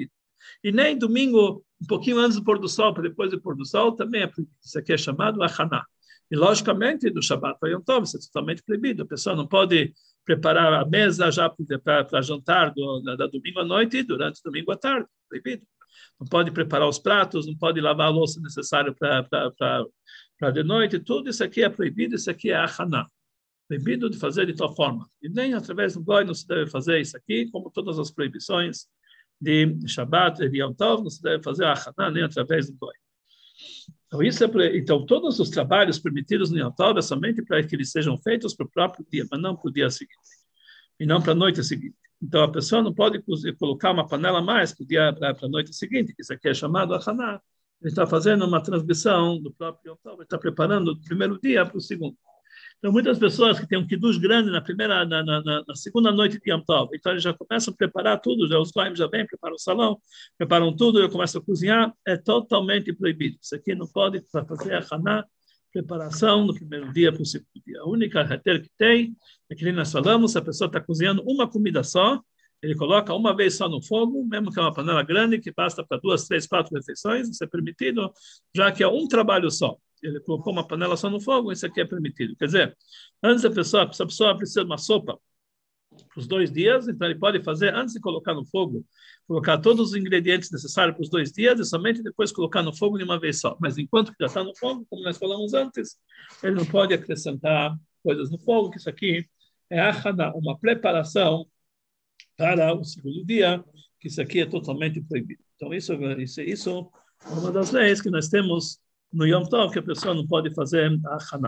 E nem domingo, um pouquinho antes do pôr do sol, para depois do pôr do sol, também é proibido. Isso aqui é chamado achaná. E, logicamente, do Shabbat para Yom Tov, isso é totalmente proibido. A pessoa não pode preparar a mesa já para jantar do, da, da domingo à noite e durante o domingo à tarde. Proibido. Não pode preparar os pratos, não pode lavar a louça necessária para de noite. Tudo isso aqui é proibido, isso aqui é achaná. Proibido de fazer de tal forma. E nem através do goi não se deve fazer isso aqui, como todas as proibições de Shabbat e de Yom Tov, não se deve fazer achaná nem através do goi. Então, isso é, então, todos os trabalhos permitidos no Yom Tov é somente para que eles sejam feitos para o próprio dia, mas não para o dia seguinte. E não para a noite seguinte. Então, a pessoa não pode colocar uma panela a mais para, o dia, para, para a noite seguinte, que isso aqui é chamado achaná. Ele está fazendo uma transmissão do próprio Yom Tov, ele está preparando o primeiro dia para o segundo. Então, muitas pessoas que têm um kiddush grande na primeira, na, na, na segunda noite de Yom Tov, então eles já começam a preparar tudo, já os goyim já vêm, preparam o salão, preparam tudo, já começam a cozinhar, é totalmente proibido. Isso aqui não pode fazer a haná, preparação no primeiro dia para o segundo dia. A única reter que tem é que nós falamos, se a pessoa está cozinhando uma comida só, ele coloca uma vez só no fogo, mesmo que é uma panela grande, que basta para duas, três, quatro refeições, isso é permitido, já que é um trabalho só. Ele colocou uma panela só no fogo, isso aqui é permitido. Quer dizer, antes da pessoa, se a pessoa precisa de uma sopa para os dois dias, então ele pode fazer, antes de colocar no fogo, colocar todos os ingredientes necessários para os dois dias e somente depois colocar no fogo de uma vez só. Mas enquanto que já está no fogo, como nós falamos antes, ele não pode acrescentar coisas no fogo, que isso aqui é achana, uma preparação para o segundo dia, que isso aqui é totalmente proibido. Então, isso, isso, isso é uma das leis que nós temos no Yom Tov, que a pessoa não pode fazer a Haná.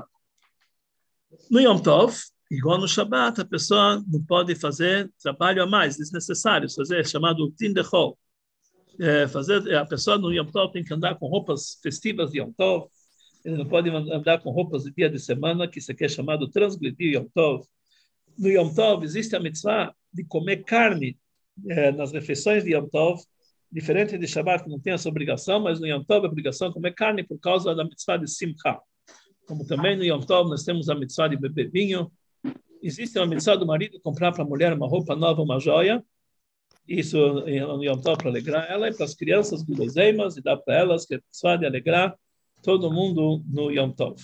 No Yom Tov, igual no Shabbat, a pessoa não pode fazer trabalho a mais, desnecessário, fazer chamado Din de Chol. É, fazer, a pessoa no Yom Tov tem que andar com roupas festivas de Yom Tov, ele não pode andar com roupas de dia de semana, que isso aqui é chamado transgredir Yom Tov. No Yom Tov existe a mitzvah de comer carne é, nas refeições de Yom Tov, diferente de Shabbat, que não tem essa obrigação, mas no Yom Tov é obrigação de comer carne por causa da mitzvah de Simcha. Como também no Yom Tov nós temos a mitzvah de beber vinho. Existe uma mitzvah do marido comprar para a mulher uma roupa nova, uma joia. Isso no Yom Tov para alegrar ela e para as crianças guloseimas e dar para elas que é mitzvah de alegrar todo mundo no Yom Tov.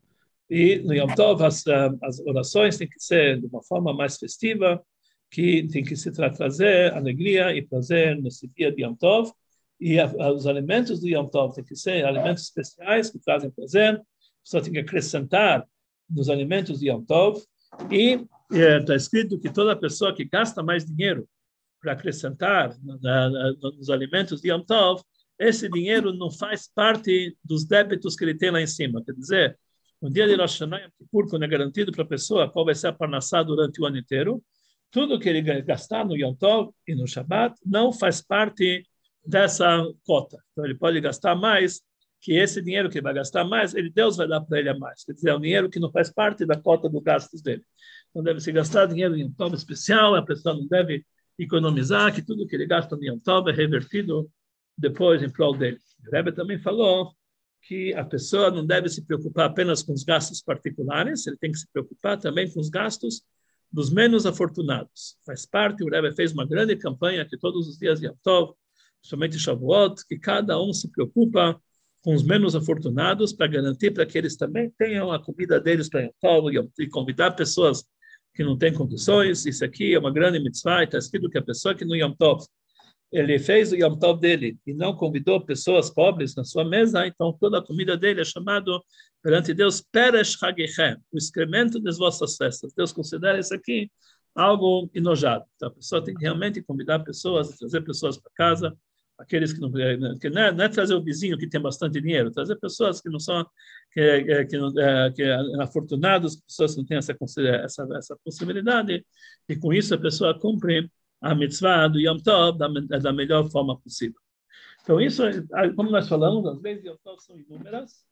E no Yom Tov as, as orações têm que ser de uma forma mais festiva, que tem que se tra trazer alegria e prazer nesse dia de Yom Tov, e a, a, os alimentos do Yom Tov têm que ser alimentos especiais que trazem prazer, a pessoa tem que acrescentar nos alimentos de Yom Tov, e está escrito que toda pessoa que gasta mais dinheiro para acrescentar na, na, nos alimentos de Yom Tov, esse dinheiro não faz parte dos débitos que ele tem lá em cima, quer dizer, no dia de Rosh Hashanah, quando é garantido para a pessoa qual vai ser a parnassá durante o ano inteiro, tudo que ele gastar no Yom Tov e no Shabbat não faz parte dessa cota. Então, ele pode gastar mais, que esse dinheiro que ele vai gastar mais, ele, Deus vai dar para ele a mais. Quer dizer, é um dinheiro que não faz parte da cota dos gastos dele. Então, deve se gastar dinheiro em Yom Tov especial, a pessoa não deve economizar, que tudo que ele gasta no Yom Tov é revertido depois em prol dele. O Rebbe também falou que a pessoa não deve se preocupar apenas com os gastos particulares, ele tem que se preocupar também com os gastos dos menos afortunados. Faz parte, o Rebbe fez uma grande campanha que todos os dias de Yom Tov, somente Shavuot, que cada um se preocupa com os menos afortunados para garantir para que eles também tenham a comida deles para Yom Tov e convidar pessoas que não têm condições. Isso aqui é uma grande mitzvah, está escrito que a pessoa que no Yom Tov ele fez o Yom Tov dele e não convidou pessoas pobres na sua mesa, então toda a comida dele é chamado perante Deus Peresh Hagichem, o excremento das vossas festas. Deus considera isso aqui algo enojado. Então a pessoa tem que realmente convidar pessoas, trazer pessoas para casa, aqueles que não, que não, é, não é trazer o vizinho que tem bastante dinheiro, trazer pessoas que não são que, que, que, que afortunados, pessoas que não têm essa, essa, essa possibilidade, e com isso a pessoa cumpre a mitzvah do Yom Tov da, da melhor forma possível. Então, isso, como nós falamos, as leis de Yom Tov são inúmeras,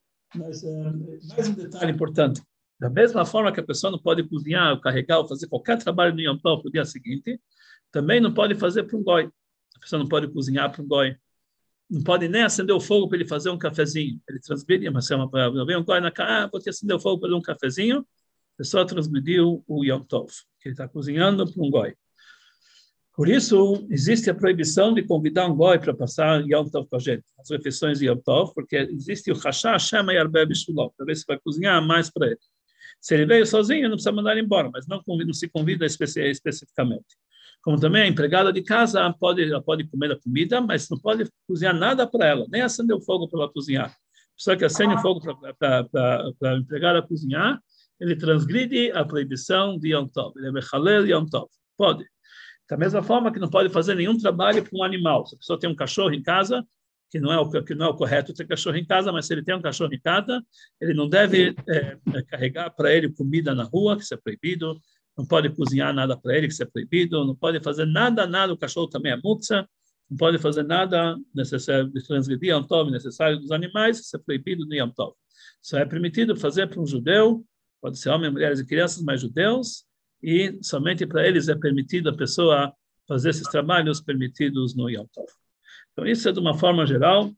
mas é, mais um detalhe importante. Da mesma forma que a pessoa não pode cozinhar, carregar ou fazer qualquer trabalho no Yom Tov para o dia seguinte, também não pode fazer para um goi. A pessoa não pode cozinhar para um goi. Não pode nem acender o fogo para ele fazer um cafezinho. Ele transgride, mas se é uma vem um goi na casa, ah, vou te acender o fogo para fazer um cafezinho, a pessoa transgrediu o Yom Tov, que ele está cozinhando para um goi. Por isso, existe a proibição de convidar um goi para passar Yom Tov com a gente, as refeições de Yom Tov, porque existe o Chashash, chama Yarbeh Bishulov, para ver se vai cozinhar mais para ele. Se ele veio sozinho, não precisa mandar ele embora, mas não, não se convida especi especificamente. Como também a empregada de casa pode, ela pode comer a comida, mas não pode cozinhar nada para ela, nem acender o fogo para ela cozinhar. A pessoa que acende o fogo para a empregada cozinhar, ele transgride a proibição de Yom Tov, ele é Mechalel Yom Tov. Pode. Da mesma forma que não pode fazer nenhum trabalho para um animal. Se a pessoa tem um cachorro em casa, que não é o, que não é o correto ter cachorro em casa, mas se ele tem um cachorro em casa, ele não deve é, é, carregar para ele comida na rua, que isso é proibido, não pode cozinhar nada para ele, que isso é proibido, não pode fazer nada, nada, o cachorro também é mutza, não pode fazer nada necessário de transgredir Yom Tov necessário dos animais, isso é proibido no Yom Tov. Só é permitido fazer para um judeu, pode ser homens, mulheres e crianças, mas judeus, e somente para eles é permitido a pessoa fazer esses trabalhos permitidos no Yom Tov. Então, isso é de uma forma geral.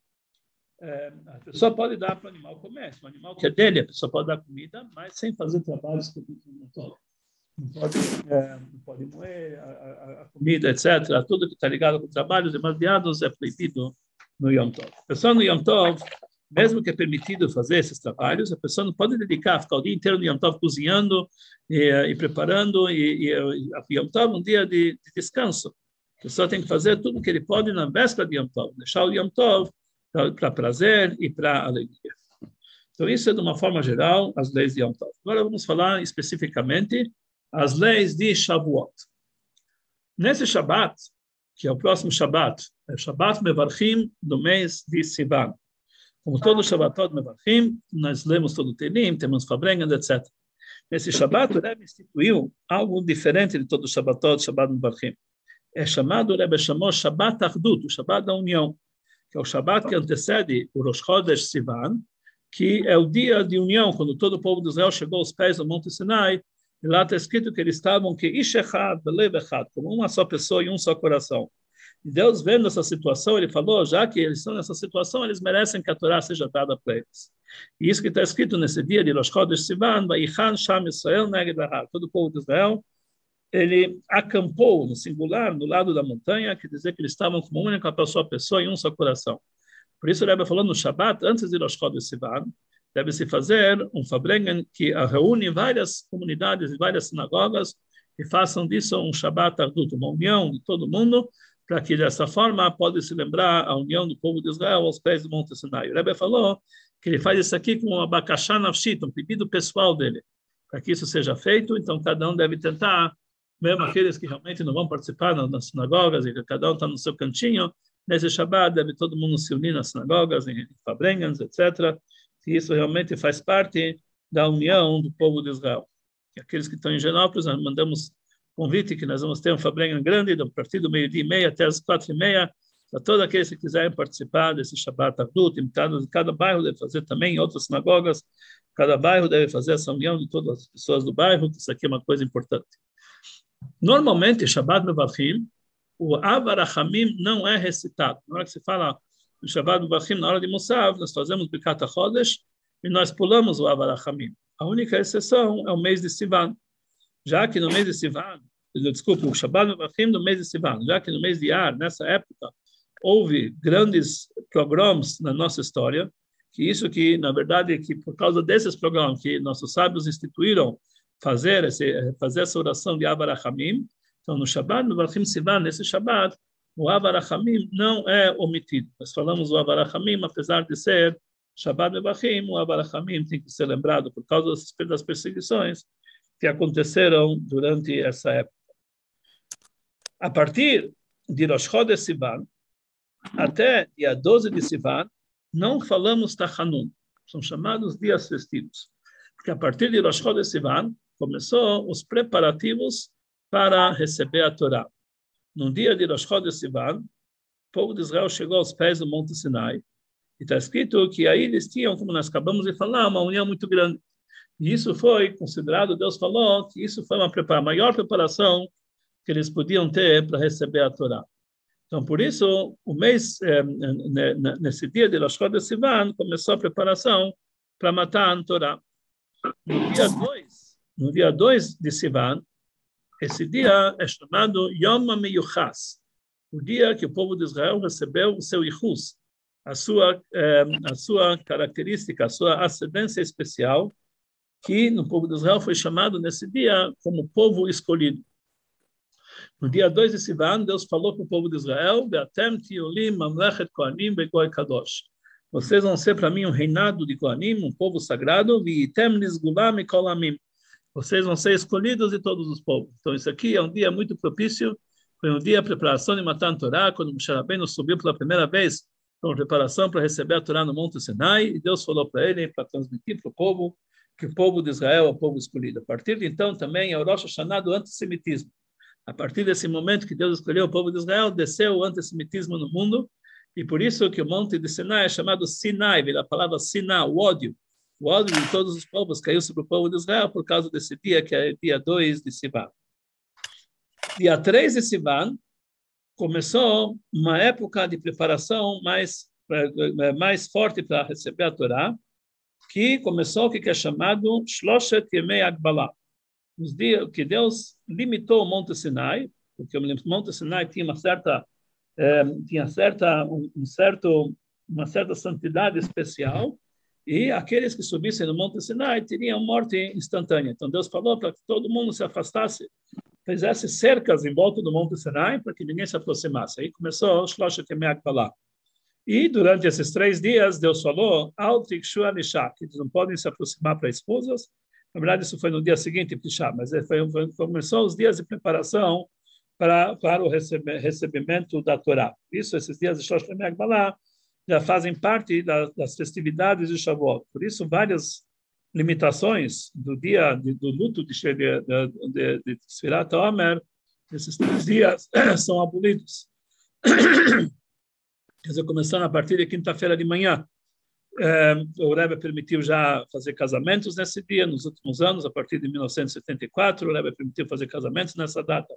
É, a pessoa pode dar para o animal comer. Se o animal que é dele, a pessoa pode dar comida, mas sem fazer trabalhos que não pode. Não pode, é, não pode moer a, a, a comida, etcétera. Tudo que está ligado com trabalhos demasiados é proibido no Yom Tov. A pessoa no Yom Tov, mesmo que é permitido fazer esses trabalhos, a pessoa não pode dedicar, ficar o dia inteiro no Yom Tov cozinhando e, e preparando, e, e a Yom Tov é um dia de, de descanso. A pessoa tem que fazer tudo o que ele pode na véspera de Yom Tov, deixar o Yom Tov para prazer e para alegria. Então, isso é, de uma forma geral, as leis de Yom Tov. Agora vamos falar especificamente as leis de Shavuot. Nesse Shabbat, que é o próximo Shabbat, é o Shabbat Mevarchim do mês de Sivan. Como todo Shabbatot Mevarchim, nós lemos todo o Teilim, temos Fabrengan, etcétera. Nesse Shabbat, o Rebbe instituiu algo diferente de todo o Shabbatot, Shabbat Mevarchim. É chamado, o Rebbe chamou Shabbat Achdut, o Shabbat da União, que é o Shabbat que antecede o Rosh Chodesh Sivan, que é o dia de união, quando todo o povo de Israel chegou aos pés do Monte Sinai, e lá está escrito que eles estavam que Ish Echad, Belev Echad, como uma só pessoa e um só coração. E Deus, vendo essa situação, ele falou, já que eles estão nessa situação, eles merecem que a Torá seja dada para eles. E isso que está escrito nesse dia de Rosh Chodesh Sivan, Vaichan Sham Israel Neged Ahar, todo o povo de Israel, ele acampou no singular, no lado da montanha, que dizer que eles estavam como uma única pessoa, pessoa e um só coração. Por isso o Rebbe falou no Shabbat, antes de Rosh Chodesh Sivan, deve-se fazer um Fabrengan que reúne várias comunidades e várias sinagogas e façam disso um Shabbat Ardut, uma união de todo mundo, para que dessa forma pode se lembrar a união do povo de Israel aos pés do Monte Sinai. O Rebbe falou que ele faz isso aqui com um abakashá nafshit, um pedido pessoal dele, para que isso seja feito. Então cada um deve tentar, mesmo aqueles que realmente não vão participar nas sinagogas, e cada um está no seu cantinho, nesse Shabbat deve todo mundo se unir nas sinagogas, em Fabrengans, etcétera, que isso realmente faz parte da união do povo de Israel. E aqueles que estão em Genópolis, nós mandamos convite que nós vamos ter um Fabrengan grande, a partir do meio-dia e meia até as quatro e meia, para todos aqueles que quiserem participar desse Shabbat Ardut. Cada bairro deve fazer também, em outras sinagogas, cada bairro deve fazer essa união de todas as pessoas do bairro, que isso aqui é uma coisa importante. Normalmente, Shabbat Mevarchim, o Avarachamim não é recitado. Na hora que se fala no Shabbat Mevarchim, na hora de Musaf, nós fazemos Birkat HaChodesh e nós pulamos o Avarachamim. A única exceção é o mês de Sivan. Já que no mês de Sivan, desculpa, o Shabbat Mevarchim no mês de Sivan, já que no mês de Ar, nessa época, houve grandes pogroms na nossa história, que isso que, na verdade, que por causa desses pogroms que nossos sábios instituíram fazer, esse, fazer essa oração de Avarachamim, então no Shabbat Mevarchim Sivan, nesse Shabbat, o Avarachamim não é omitido. Nós falamos o Avarachamim, apesar de ser Shabbat Mevarchim, o Avarachamim tem que ser lembrado por causa das perseguições que aconteceram durante essa época. A partir de Rosh Chodesh Sivan, até dia doze de Sivan, não falamos Tachanun, são chamados dias festivos, porque a partir de Rosh Chodesh Sivan, começou os preparativos para receber a Torá. No dia de Rosh Chodesh Sivan, o povo de Israel chegou aos pés do Monte Sinai, e está escrito que aí eles tinham, como nós acabamos de falar, uma união muito grande. E isso foi considerado, Deus falou, que isso foi uma prepara, a maior preparação que eles podiam ter para receber a Torá. Então, por isso, o mês, eh, nesse dia de Rosh Chodesh Sivan, começou a preparação para matar a Torá. No dia dois, no dia dois de Sivan, Esse dia é chamado Yom HaMiyuchas, o dia que o povo de Israel recebeu o seu Yichus, a sua, eh, a sua característica, a sua ascendência especial, que no povo de Israel foi chamado nesse dia como povo escolhido. No dia dois de Sivan, Deus falou para o povo de Israel: Be'atem tiulim mamlechet kohanim be'goy kadosh. Vocês vão ser para mim um reinado de Kohanim, um povo sagrado, v'item lisgulam mikol amim. Vocês vão ser escolhidos de todos os povos. Então, isso aqui é um dia muito propício. Foi um dia de preparação de Matan Torá, quando Moshe Rabbeinu subiu pela primeira vez para preparação para receber a Torá no Monte Sinai, e Deus falou para ele, para transmitir para o povo, que o povo de Israel é o povo escolhido. A partir de então, também é o Rosh Hashanah do antissemitismo. A partir desse momento que Deus escolheu o povo de Israel, desceu o antissemitismo no mundo, e por isso que o Monte de Sinai é chamado Sinai, vem da palavra Siná, o ódio. O ódio de todos os povos caiu sobre o povo de Israel por causa desse dia, que é dia dois de Sivan. Dia três de Sivan, começou uma época de preparação mais, mais forte para receber a Torá, que começou o que é chamado Shloshet Yemei Agbalah, os dias que Deus limitou o Monte Sinai, porque o Monte Sinai tinha uma certa, eh, tinha certa, um, um certo, uma certa santidade especial, e aqueles que subissem no Monte Sinai teriam morte instantânea. Então Deus falou para que todo mundo se afastasse, fizesse cercas em volta do Monte Sinai, para que ninguém se aproximasse. Aí começou o Shloshet Yemei Agbalah. E durante esses três dias, Deus falou, que eles não podem se aproximar para esposas. Na verdade, isso foi no dia seguinte, mas foi, foi, começou os dias de preparação para, para o recebe, recebimento da Torá. Isso, esses dias de Shloshet Yemei Agbalah já fazem parte da, das festividades de Shavuot. Por isso, várias limitações do dia de, do luto de, de, de, de Sfirat HaOmer, esses três dias são abolidos. Quer dizer, começando a partir de quinta-feira de manhã. É, o Rebbe permitiu já fazer casamentos nesse dia, nos últimos anos, a partir de mil novecentos e setenta e quatro, o Rebbe permitiu fazer casamentos nessa data.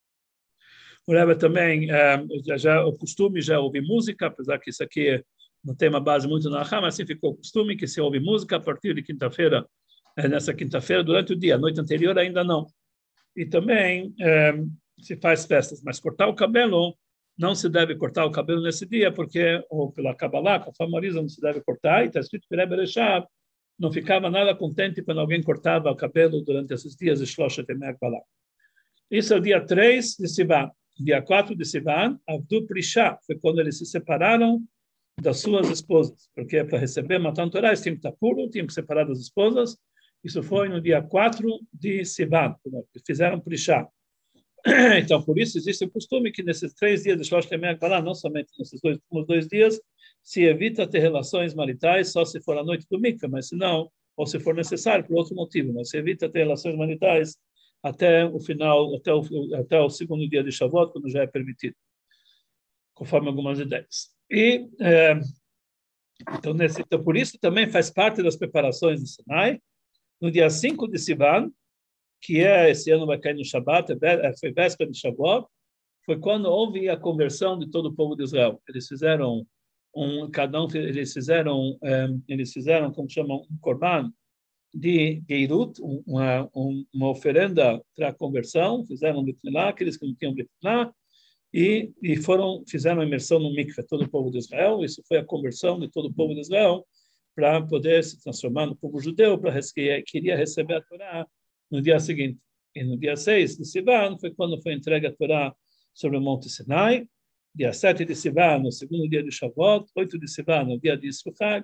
O Rebbe também, é, já, já, o costume já ouve música, apesar que isso aqui não tem uma base muito na Rahá, mas assim ficou o costume que se ouve música a partir de quinta-feira, é, nessa quinta-feira, durante o dia, a noite anterior ainda não. E também é, se faz festas, mas cortar o cabelo, não se deve cortar o cabelo nesse dia, porque, ou pela Kabbalah, conforme a Marisa, não se deve cortar, e está escrito que Rebbe Reshab não ficava nada contente quando alguém cortava o cabelo durante esses dias de Shloshet Yemei Agbalah. Isso é o dia três de Sivan. Dia quatro de Sivan, Avdu Prisha, foi quando eles se separaram das suas esposas, porque para receber Matan Torá, eles tinham que estar puro, tinham que separar das esposas. Isso foi no dia quatro de Sivan, fizeram Prisha. Então, por isso, existe o costume que nesses três dias de Shloshet Yemei Agbalah, não somente nesses dois, dois dias, se evita ter relações maritais só se for à noite do mikveh, mas se não, ou se for necessário por outro motivo, mas se evita ter relações maritais até o final, até o, até o segundo dia de Shavuot, quando já é permitido, conforme algumas ideias. E, é, então, nesse, então, por isso também faz parte das preparações de Sinai. No dia cinco de Sivan, que é, esse ano vai cair no Shabat, foi véspera de Shavuot, foi quando houve a conversão de todo o povo de Israel. Eles fizeram um, cada um, eles fizeram, um, eles fizeram, como chamam, um korban de Geirut, uma, uma oferenda para a conversão, fizeram Betnilá, aqueles que não tinham Betnilá, e, e foram, fizeram a imersão no mikveh, todo o povo de Israel. Isso foi a conversão de todo o povo de Israel para poder se transformar no povo judeu, para que queria receber a Torá no dia seguinte. E no dia seis de Sivan foi quando foi entregue a Torá sobre o Monte Sinai. Dia sete de Sivan, no segundo dia de Shavuot. oito de Sivan, no dia de Sukkot.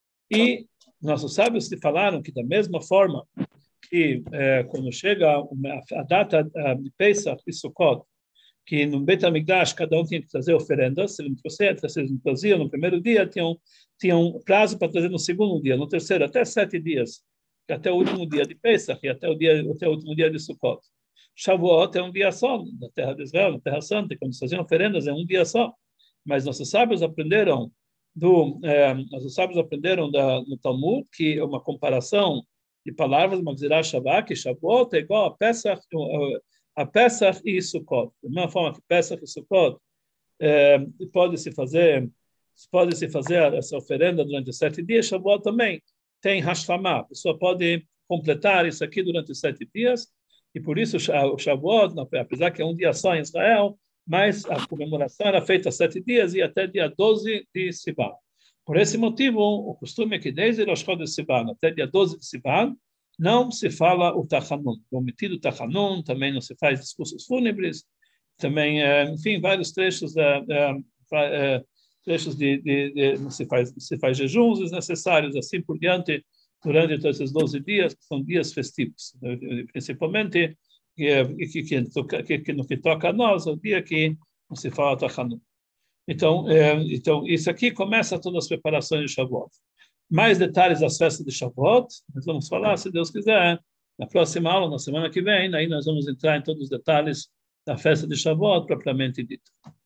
E nossos sábios te falaram que, da mesma forma que eh, quando chega uma, a data uh, de Pesach e Sukkot, que no Beit HaMikdash cada um tinha que trazer oferendas, se ele não trouxer, se eles não traziam no primeiro dia, tinham, tinham um prazo para trazer no segundo dia, no terceiro, até sete dias, até o último dia de Pesach e até o, dia, até o último dia de Sukkot. Shavuot é um dia só, na terra de Israel, na Terra Santa, quando faziam oferendas é um dia só. Mas nossos sábios aprenderam do, eh, nossos sábios aprenderam da, no Talmud que é uma comparação de palavras, uma Gzirah Shavá, que Shavuot é igual a Pesach, a Pesach e Sukkot. Da mesma forma que Pesach e Sukkot eh, pode-se fazer, pode-se fazer essa oferenda durante sete dias, Shavuot também tem Hashlamá. A pessoa pode completar isso aqui durante sete dias, E por isso o Shavuot, apesar que é um dia só em Israel, mas a comemoração era feita sete dias e até dia doze de Sivan. Por esse motivo, o costume é que desde Rosh Chodesh Sivan até dia doze de Sivan, não se fala o Tachanun. O omitido Tachanun, também não se faz discursos fúnebres, também, enfim, vários trechos, trechos de, de, de não se faz, se faz jejuns desnecessários, assim por diante, durante todos esses doze dias, que são dias festivos, principalmente que, que, que, que no que toca a nós, é o dia que não se fala Tachanun. Então, é, então, isso aqui começa todas as preparações de Shavuot. Mais detalhes das festas de Shavuot, nós vamos falar, se Deus quiser, na próxima aula, na semana que vem, aí nós vamos entrar em todos os detalhes da festa de Shavuot, propriamente dito.